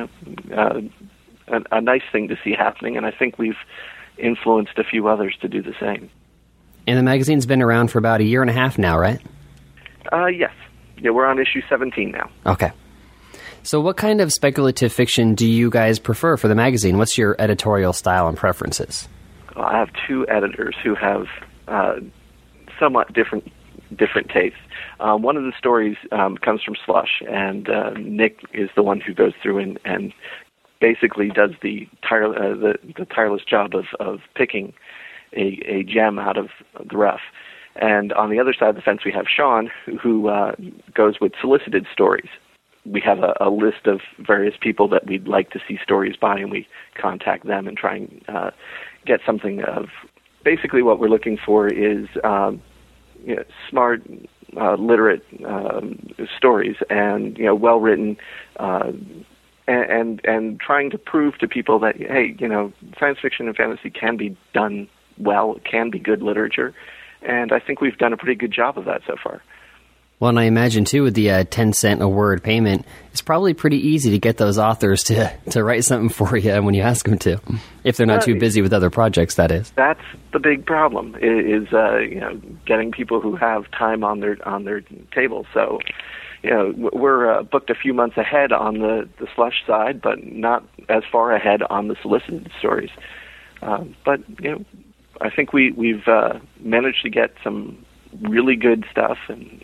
a nice thing to see happening, and I think we've influenced a few others to do the same. And the magazine's been around for about 1.5 years now, right? Yes. Yeah, we're on issue 17 now. Okay. So what kind of speculative fiction do you guys prefer for the magazine? What's your editorial style and preferences? Well, I have 2 editors who have somewhat different tastes. One of the stories comes from Slush, and Nick is the one who goes through and basically does the tireless job of picking a gem out of the rough. And on the other side of the fence, we have Sean, who goes with solicited stories. We have a list of various people that we'd like to see stories by, and we contact them and try and get something of. Basically, what we're looking for is smart, literate stories, and well-written, and trying to prove to people that, hey, science fiction and fantasy can be done well, it can be good literature, and I think we've done a pretty good job of that so far. Well, and I imagine, too, with the 10 cent a word payment, it's probably pretty easy to get those authors to write something for you when you ask them to, if they're not too busy with other projects, that is. That's the big problem, is getting people who have time on their table. So, we're booked a few months ahead on the Slush side, but not as far ahead on the solicited stories. But I think we've managed to get some really good stuff, and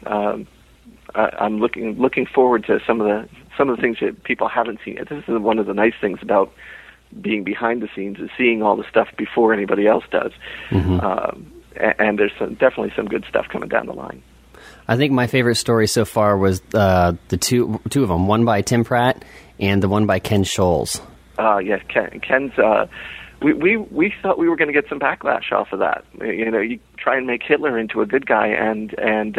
I'm looking forward to some of the things that people haven't seen. This is one of the nice things about being behind the scenes, is seeing all the stuff before anybody else does. Mm-hmm. And there's definitely some good stuff coming down the line. I think my favorite story so far was the two of them, one by Tim Pratt and the one by Ken Scholes. Yeah, Ken's. We thought we were going to get some backlash off of that. You try and make Hitler into a good guy, and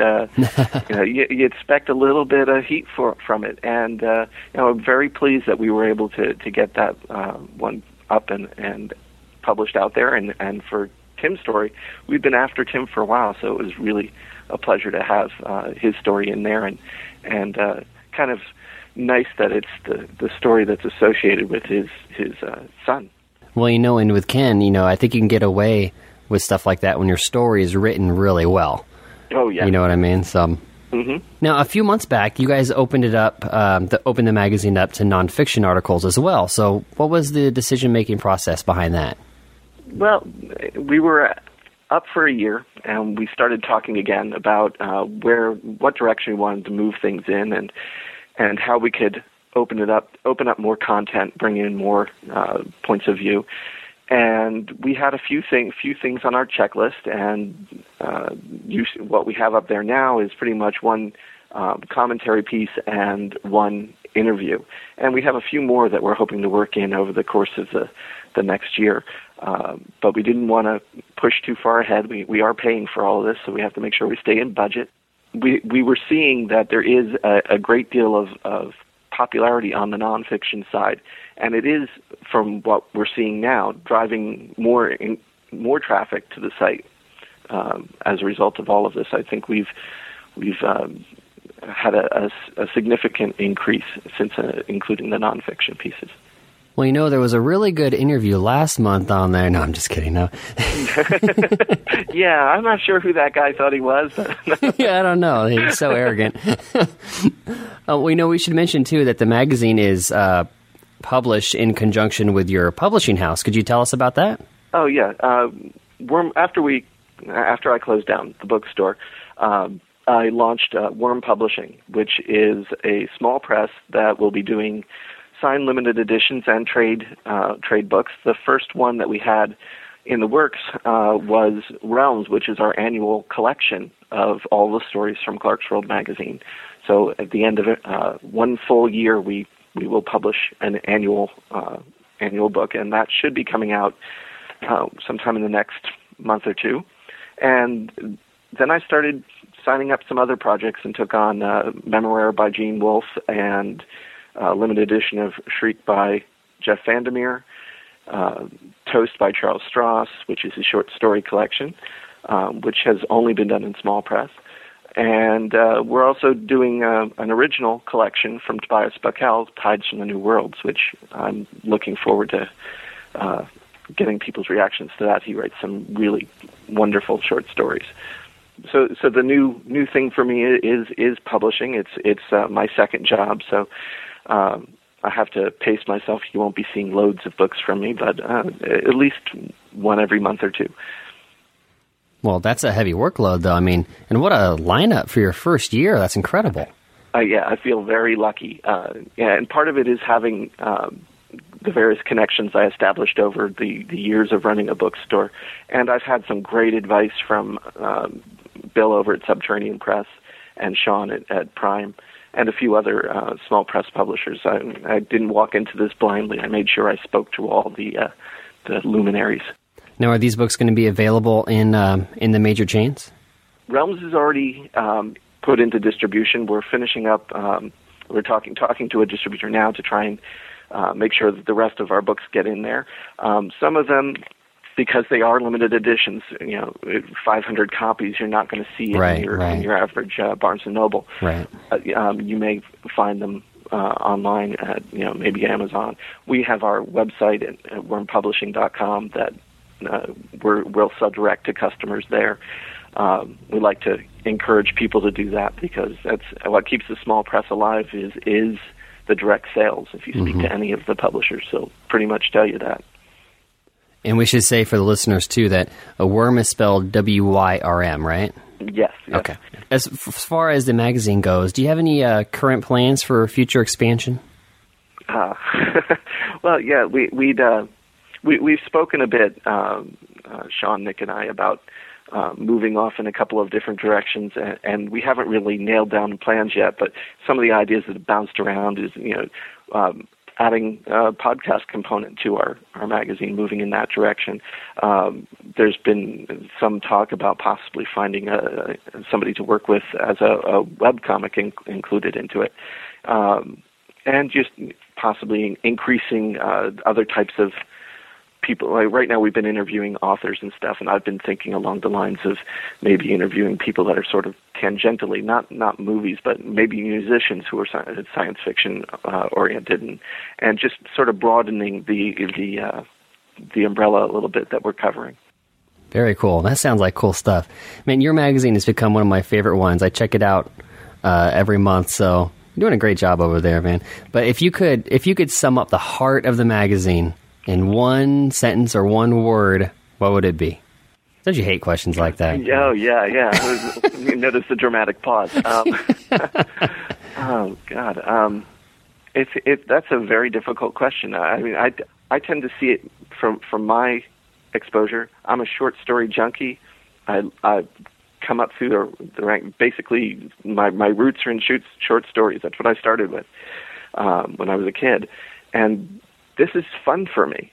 you expect a little bit of heat from it. And I'm very pleased that we were able to get that one up and published out there. And for Tim's story, we've been after Tim for a while, so it was really a pleasure to have his story in there, and kind of nice that it's the story that's associated with his son. Well, and with Ken, I think you can get away with stuff like that when your story is written really well. Oh, yeah. You know what I mean? So, mm-hmm. Now, a few months back, you guys opened it up, opened the magazine up to nonfiction articles as well. So, what was the decision-making process behind that? Well, we were up for a year, and we started talking again about what direction we wanted to move things in, and how we could open up more content, bring in more points of view. And we had a few things on our checklist, and what we have up there now is pretty much one commentary piece and one interview. And we have a few more that we're hoping to work in over the course of the next year. But we didn't want to push too far ahead. We are paying for all of this, so we have to make sure we stay in budget. We were seeing that there is a great deal of popularity on the nonfiction side, and it is, from what we're seeing now, driving more traffic to the site as a result of all of this. I think we've had a significant increase since including the nonfiction pieces. Well, there was a really good interview last month on there. No, I'm just kidding. No. Yeah, I'm not sure who that guy thought he was. Yeah, I don't know. He's so arrogant. We should mention, too, that the magazine is published in conjunction with your publishing house. Could you tell us about that? Oh, yeah. After I closed down the bookstore, I launched Worm Publishing, which is a small press that will be doing signed limited editions and trade books. The first one that we had in the works was Realms, which is our annual collection of all the stories from Clarkesworld magazine. So at the end of it, one full year, we will publish an annual book, and that should be coming out sometime in the next month or two. And then I started signing up some other projects and took on Memoir by Gene Wolfe and limited edition of Shriek by Jeff Vandermeer, Toast by Charles Stross, which is a short story collection, which has only been done in small press. And we're also doing an original collection from Tobias Buckell, Tides from the New Worlds, which I'm looking forward to getting people's reactions to that. He writes some really wonderful short stories. So the new thing for me is publishing. It's my second job, so I have to pace myself. You won't be seeing loads of books from me, but at least one every month or two. Well, that's a heavy workload, though. I mean, and what a lineup for your first year. That's incredible. Yeah, I feel very lucky. And part of it is having the various connections I established over the years of running a bookstore. And I've had some great advice from Bill over at Subterranean Press and Sean at Prime and a few other small press publishers. I didn't walk into this blindly. I made sure I spoke to all the luminaries. Now, are these books going to be available in the major chains? Realms is already put into distribution. We're finishing up we're talking to a distributor now to try and make sure that the rest of our books get in there. Some of them, because they are limited editions, 500 copies, you're not going to see it in your average Barnes & Noble. Right. You may find them online at maybe Amazon. We have our website at wormpublishing.com that we'll sell direct to customers there. We like to encourage people to do that because that's what keeps the small press alive is the direct sales. If you speak to any of the publishers, they'll pretty much tell you that. And we should say for the listeners, too, that a worm is spelled W-Y-R-M, right? Yes. Okay. As far as the magazine goes, do you have any current plans for future expansion? Well, yeah, we've spoken a bit, Sean, Nick, and I, about moving off in a couple of different directions, and we haven't really nailed down plans yet, but some of the ideas that have bounced around is, adding a podcast component to our magazine, moving in that direction. There's been some talk about possibly finding somebody to work with as a webcomic included into it, and just possibly increasing other types of people. Like right now we've been interviewing authors and stuff, and I've been thinking along the lines of maybe interviewing people that are sort of tangentially, not movies, but maybe musicians who are science fiction oriented, and just sort of broadening the umbrella a little bit that we're covering. Very cool. That sounds like cool stuff. Man, your magazine has become one of my favorite ones. I check it out every month, so you're doing a great job over there, man. But if you could sum up the heart of the magazine in one sentence or one word, what would it be? Don't you hate questions like that? Oh, yeah. You notice the dramatic pause. Oh, God. That's a very difficult question. I mean, I tend to see it from my exposure. I'm a short story junkie. I come up through the rank. Basically, my roots are in short stories. That's what I started with when I was a kid. And this is fun for me,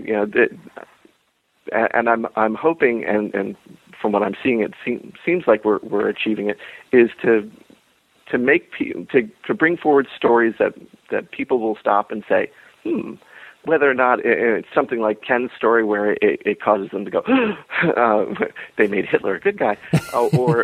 and I'm hoping, and from what I'm seeing, it seems like we're achieving it. Is to make to bring forward stories that people will stop and say, whether or not it's something like Ken's story where it causes them to go, they made Hitler a good guy, or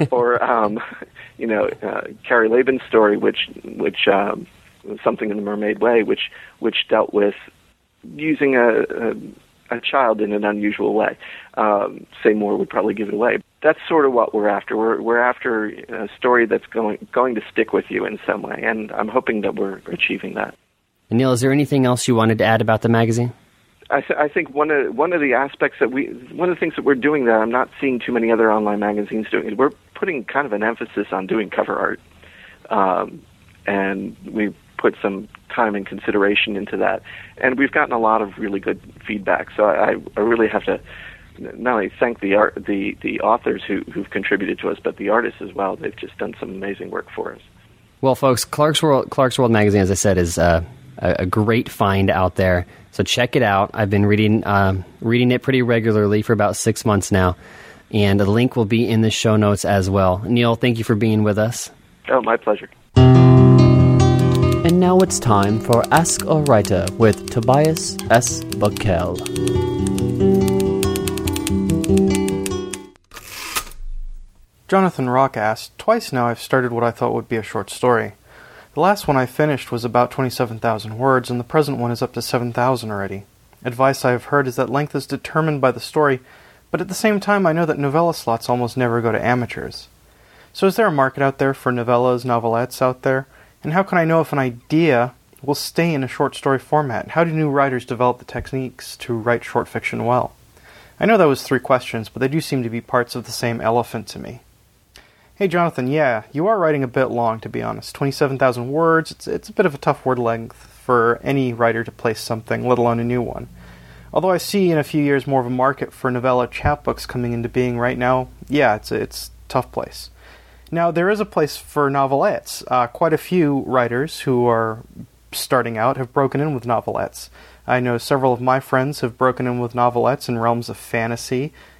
Carrie Laban's story, which Something in the Mermaid Way, which dealt with using a child in an unusual way. Say more would probably give it away. That's sort of what we're after. We're after a story that's going to stick with you in some way, and I'm hoping that we're achieving that. And Neil, is there anything else you wanted to add about the magazine? I think one of the aspects one of the things that we're doing that I'm not seeing too many other online magazines doing is we're putting kind of an emphasis on doing cover art, and we put some time and consideration into that, and we've gotten a lot of really good feedback. So I really have to not only thank the authors who've contributed to us, but the artists as well. They've just done some amazing work for us. Well, folks, Clark's World magazine, as I said, is a great find out there. So check it out. I've been reading it pretty regularly for about 6 months now, and the link will be in the show notes as well. Neil, thank you for being with us. Oh, my pleasure. And now it's time for Ask a Writer with Tobias S. Buckell. Jonathan Rock asked, twice now I've started what I thought would be a short story. The last one I finished was about 27,000 words, and the present one is up to 7,000 already. Advice I have heard is that length is determined by the story, but at the same time I know that novella slots almost never go to amateurs. So is there a market out there for novellas, novelettes out there? And how can I know if an idea will stay in a short story format? How do new writers develop the techniques to write short fiction well? I know that was 3 questions, but they do seem to be parts of the same elephant to me. Hey Jonathan, yeah, you are writing a bit long, to be honest. 27,000 words, it's a bit of a tough word length for any writer to place something, let alone a new one. Although I see in a few years more of a market for novella chapbooks coming into being right now, yeah, it's a tough place. Now, there is a place for novelettes. Quite a few writers who are starting out have broken in with novelettes. I know several of my friends have broken in with novelettes in realms of fantasy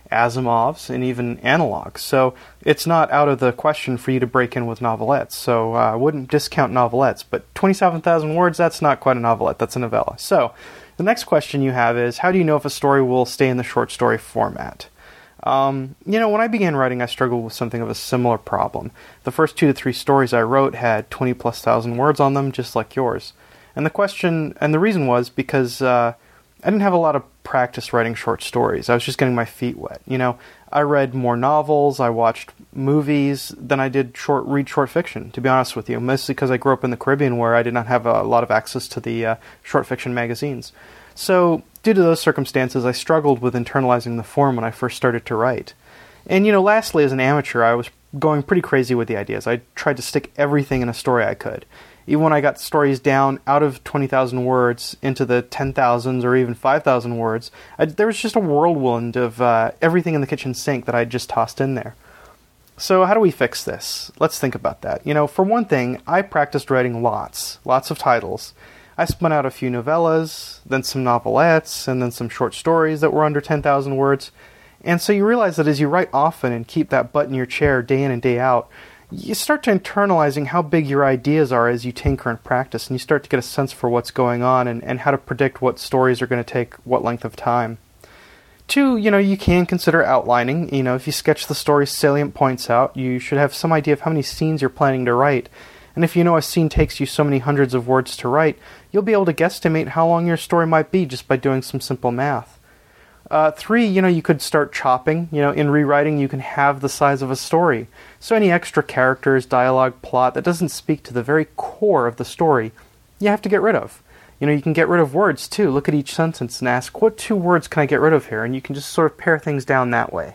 Asimov's, and even analogs. So it's not out of the question for you to break in with novelettes. So I wouldn't discount novelettes, but 27,000 words, that's not quite a novelette, that's a novella. So the next question you have is, how do you know if a story will stay in the short story format? When I began writing, I struggled with something of a similar problem. The first 2 to 3 stories I wrote had 20,000+ words on them, just like yours. And the reason was because I didn't have a lot of practice writing short stories. I was just getting my feet wet. I read more novels, I watched movies than I did read short fiction, to be honest with you, mostly because I grew up in the Caribbean where I did not have a lot of access to the short fiction magazines. So, due to those circumstances, I struggled with internalizing the form when I first started to write. And, lastly, as an amateur, I was going pretty crazy with the ideas. I tried to stick everything in a story I could. Even when I got stories down out of 20,000 words into the 10,000s or even 5,000 words, there was just a whirlwind of everything in the kitchen sink that I just tossed in there. So how do we fix this? Let's think about that. For one thing, I practiced writing lots of titles. I spun out a few novellas, then some novelettes, and then some short stories that were under 10,000 words. And so you realize that as you write often and keep that butt in your chair day in and day out, you start to internalizing how big your ideas are as you tinker and practice, and you start to get a sense for what's going on and how to predict what stories are going to take what length of time. 2, you can consider outlining. If you sketch the story's salient points out, you should have some idea of how many scenes you're planning to write. And if you know a scene takes you so many hundreds of words to write, you'll be able to guesstimate how long your story might be just by doing some simple math. 3, you could start chopping. In rewriting, you can have the size of a story. So any extra characters, dialogue, plot that doesn't speak to the very core of the story, you have to get rid of. You can get rid of words, too. Look at each sentence and ask, what 2 words can I get rid of here? And you can just sort of pare things down that way.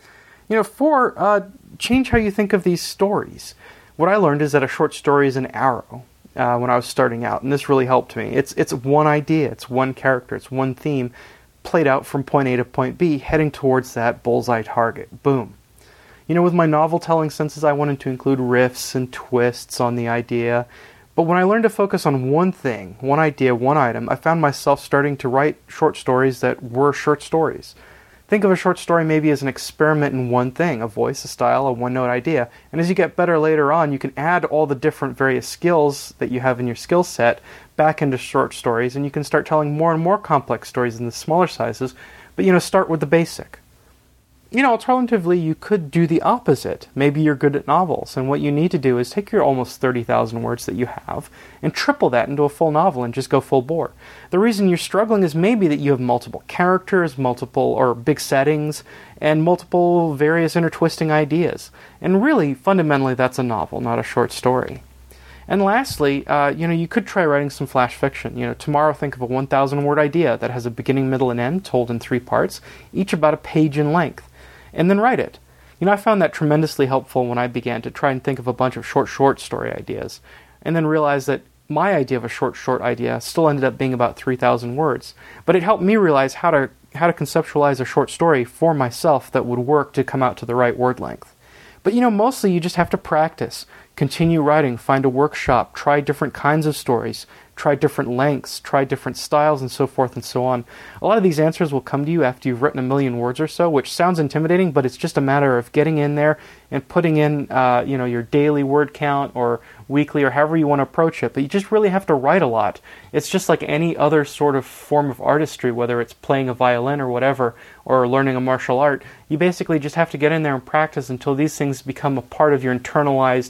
4, change how you think of these stories. What I learned is that a short story is an arrow when I was starting out, and this really helped me. It's one idea, it's one character, it's one theme, played out from point A to point B, heading towards that bullseye target. Boom. With my novel-telling senses, I wanted to include riffs and twists on the idea. But when I learned to focus on one thing, one idea, one item, I found myself starting to write short stories that were short stories. Think of a short story maybe as an experiment in one thing, a voice, a style, a one-note idea. And as you get better later on, you can add all the different various skills that you have in your skill set back into short stories, and you can start telling more and more complex stories in the smaller sizes, but start with the basic. Alternatively, you could do the opposite. Maybe you're good at novels, and what you need to do is take your almost 30,000 words that you have and triple that into a full novel and just go full bore. The reason you're struggling is maybe that you have multiple characters, multiple big settings, and multiple various intertwisting ideas. And really, fundamentally, that's a novel, not a short story. And lastly, you could try writing some flash fiction. Tomorrow think of a 1,000-word idea that has a beginning, middle, and end told in 3 parts, each about a page in length. And then write it. I found that tremendously helpful when I began to try and think of a bunch of short story ideas, and then realized that my idea of a short idea still ended up being about 3,000 words. But it helped me realize how to conceptualize a short story for myself that would work to come out to the right word length. But mostly you just have to practice. Continue writing, find a workshop, try different kinds of stories, try different lengths, try different styles, and so forth and so on. A lot of these answers will come to you after you've written 1,000,000 words or so, which sounds intimidating, but it's just a matter of getting in there and putting in, your daily word count or weekly or however you want to approach it. But you just really have to write a lot. It's just like any other sort of form of artistry, whether it's playing a violin or whatever, or learning a martial art. You basically just have to get in there and practice until these things become a part of your internalized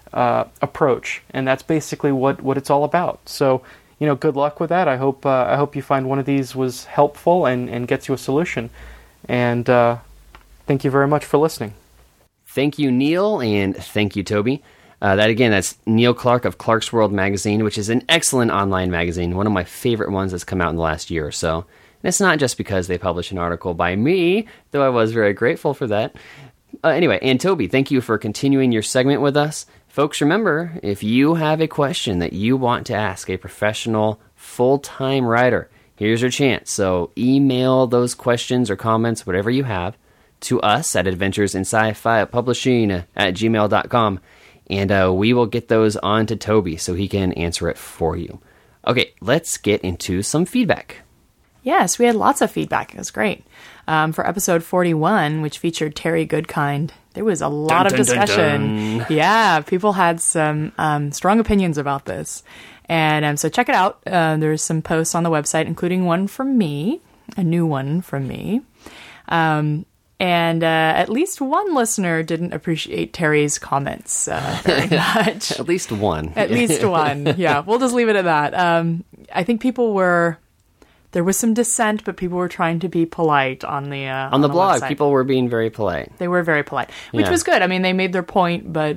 approach, and that's basically what it's all about. So, good luck with that. I hope you find one of these was helpful and gets you a solution. And thank you very much for listening. Thank you, Neil, and thank you, Toby. That's Neil Clark of Clark's World Magazine, which is an excellent online magazine, one of my favorite ones that's come out in the last year or so. And it's not just because they publish an article by me, though I was very grateful for that. Anyway, and Toby, thank you for continuing your segment with us. Folks, remember, if you have a question that you want to ask a professional, full-time writer, here's your chance. So email those questions or comments, whatever you have, to us at adventuresinsci-fi publishing@gmail.com, and we will get those on to Toby so he can answer it for you. Okay, let's get into some feedback. Yes, we had lots of feedback. It was great. For episode 41, which featured Terry Goodkind, there was a lot of discussion. Yeah, people had some strong opinions about this. And so check it out. There's some posts on the website, including one from me, a new one from me. And at least one listener didn't appreciate Terry's comments very much. At least one. At least one. Yeah, we'll just leave it at that. I think there was some dissent, but people were trying to be polite on the blog. website. People were being very polite. They were very polite, which was good. I mean, they made their point, but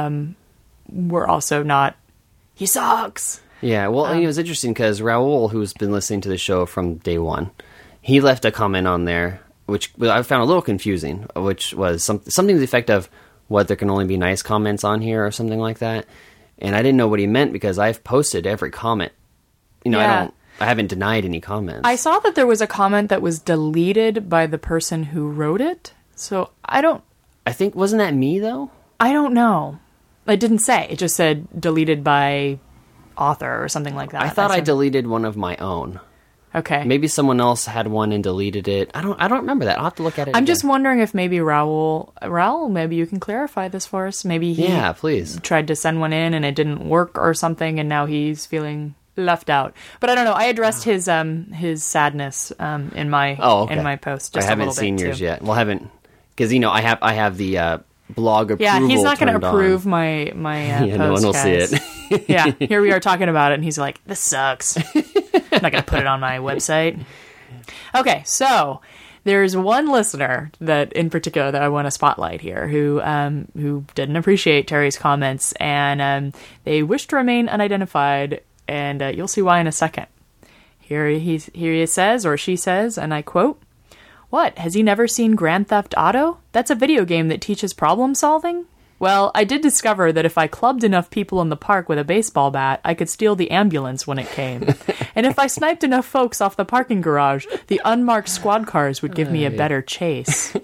were also not, he sucks. Yeah, well, it was interesting because Raul, who's been listening to the show from day one, he left a comment on there, which I found a little confusing, which was something to the effect of, what, there can only be nice comments on here or something like that. And I didn't know what he meant because I've posted every comment. I haven't denied any comments. I saw that there was a comment that was deleted by the person who wrote it. So I think, wasn't that me though? I don't know. It didn't say. It just said deleted by author or something like that. I thought I deleted one of my own. Okay. Maybe someone else had one and deleted it. I don't remember that. I'll have to look at it I'm again. just wondering if maybe Raul, maybe you can clarify this for us. Maybe he please. tried to send one in and it didn't work or something, and now he's feeling left out. But I don't know. I addressed his sadness in my post. Just I haven't seen yours yet. Well, because I have the blog approval. Yeah, he's not going to approve my post. No one will see it. Yeah, here we are talking about it, and he's like, "This sucks." I'm not going to put it on my website. Okay, so there's one listener that, in particular, that I want to spotlight here, who didn't appreciate Terry's comments, and they wish to remain unidentified, and you'll see why in a second. Here he says, or she says, and I quote, "What, has he never seen Grand Theft Auto? That's a video game that teaches problem solving? Well, I did discover that if I clubbed enough people in the park with a baseball bat, I could steal the ambulance when it came. And if I sniped enough folks off the parking garage, the unmarked squad cars would give me a better chase."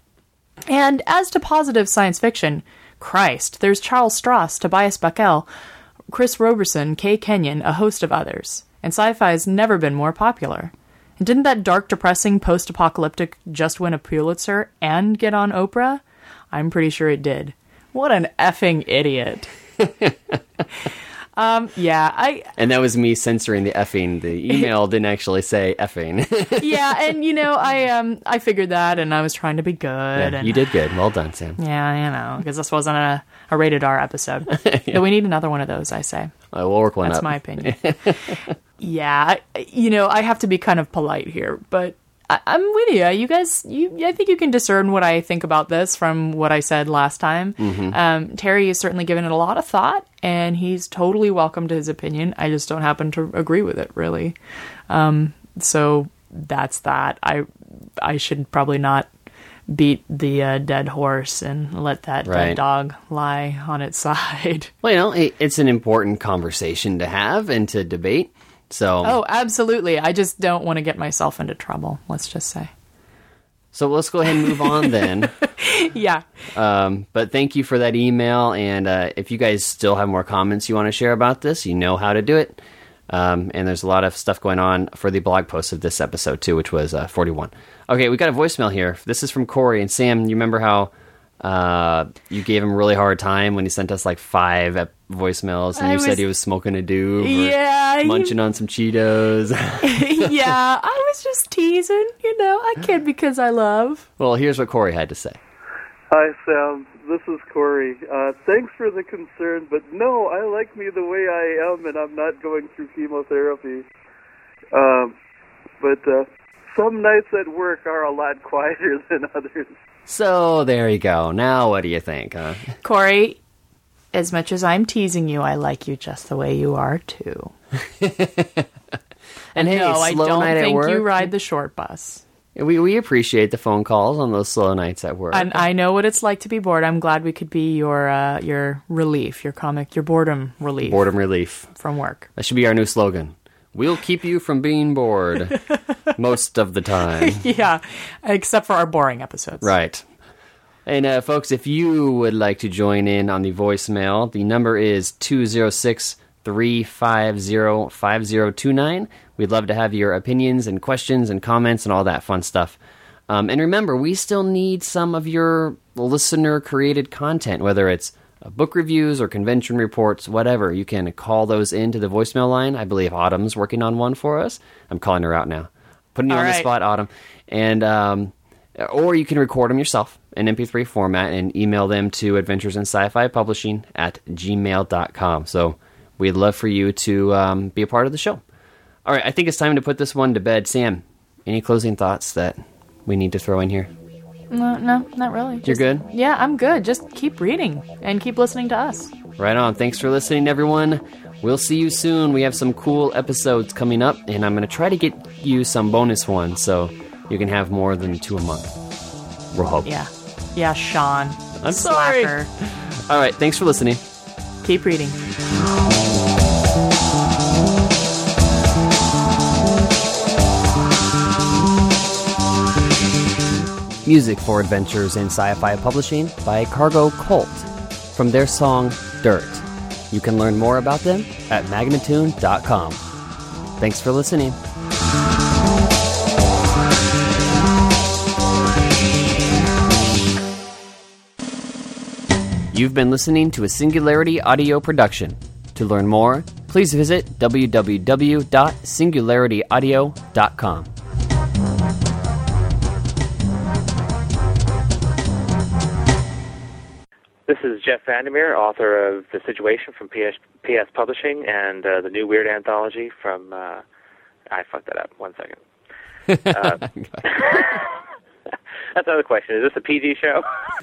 And as to positive science fiction, Christ, there's Charles Stross, Tobias Buckell, Chris Roberson, Kay Kenyon, a host of others. And sci-fi's never been more popular. And didn't that dark, depressing, post-apocalyptic just win a Pulitzer and get on Oprah? I'm pretty sure it did. What an effing idiot. And that was me censoring the effing. The email didn't actually say effing. Yeah, and I figured that, and I was trying to be good. Yeah, and you did good. Well done, Sam. Yeah, because this wasn't a rated R episode. Yeah. We need another one of those, I say. We'll work one up. That's my opinion. Yeah, I have to be kind of polite here, but I'm with you. You guys, I think you can discern what I think about this from what I said last time. Mm-hmm. Terry has certainly given it a lot of thought, and he's totally welcome to his opinion. I just don't happen to agree with it, really. So that's that. I should probably not beat the dead horse and let that dead dog lie on its side. Well, it's an important conversation to have and to debate. Oh, absolutely. I just don't want to get myself into trouble, let's just say. So let's go ahead and move on then. Yeah. But thank you for that email. And if you guys still have more comments you want to share about this, you know how to do it. And there's a lot of stuff going on for the blog post of this episode, too, which was 41. Okay, we got a voicemail here. This is from Corey. And Sam, you remember how you gave him a really hard time when he sent us like 5 voicemails, and said he was smoking a doob or munching on some Cheetos. Yeah, I was just teasing, I kid because I love. Well, here's what Corey had to say. Hi, Sam. This is Corey. Thanks for the concern, but no, I like me the way I am, and I'm not going through chemotherapy. But some nights at work are a lot quieter than others. So, there you go. Now, what do you think, huh? Corey, as much as I'm teasing you, I like you just the way you are, too. And hey, no, I don't think work, you ride the short bus. We appreciate the phone calls on those slow nights at work. And I know what it's like to be bored. I'm glad we could be your relief, your boredom relief. Boredom relief. From work. That should be our new slogan. We'll keep you from being bored most of the time. Yeah, except for our boring episodes. Right. And folks, if you would like to join in on the voicemail, the number is 350-5029. We'd love to have your opinions and questions and comments and all that fun stuff. And remember, we still need some of your listener-created content, whether it's book reviews or convention reports, whatever. You can call those into the voicemail line. I believe Autumn's working on one for us. I'm calling her out now. Putting you on the spot, Autumn. And or you can record them yourself in MP3 format and email them to adventuresin-sci-fi-publishing@gmail.com. So we'd love for you to be a part of the show. All right, I think it's time to put this one to bed. Sam, any closing thoughts that we need to throw in here? No, not really. You're good? Yeah, I'm good. Just keep reading and keep listening to us. Right on. Thanks for listening, everyone. We'll see you soon. We have some cool episodes coming up, and I'm going to try to get you some bonus ones so you can have more than 2 a month. We'll hope. Yeah, Sean. I'm sorry. Slacker. All right, thanks for listening. Keep reading. Music for Adventures in Sci-Fi Publishing by Cargo Cult from their song Dirt. You can learn more about them at magnatune.com. Thanks for listening. You've been listening to a Singularity audio production. To learn more, please visit www.singularityaudio.com. This is Jeff Vandermeer, author of The Situation from PS Publishing and the new Weird Anthology from... I fucked that up. 1 second. That's another question. Is this a PG show?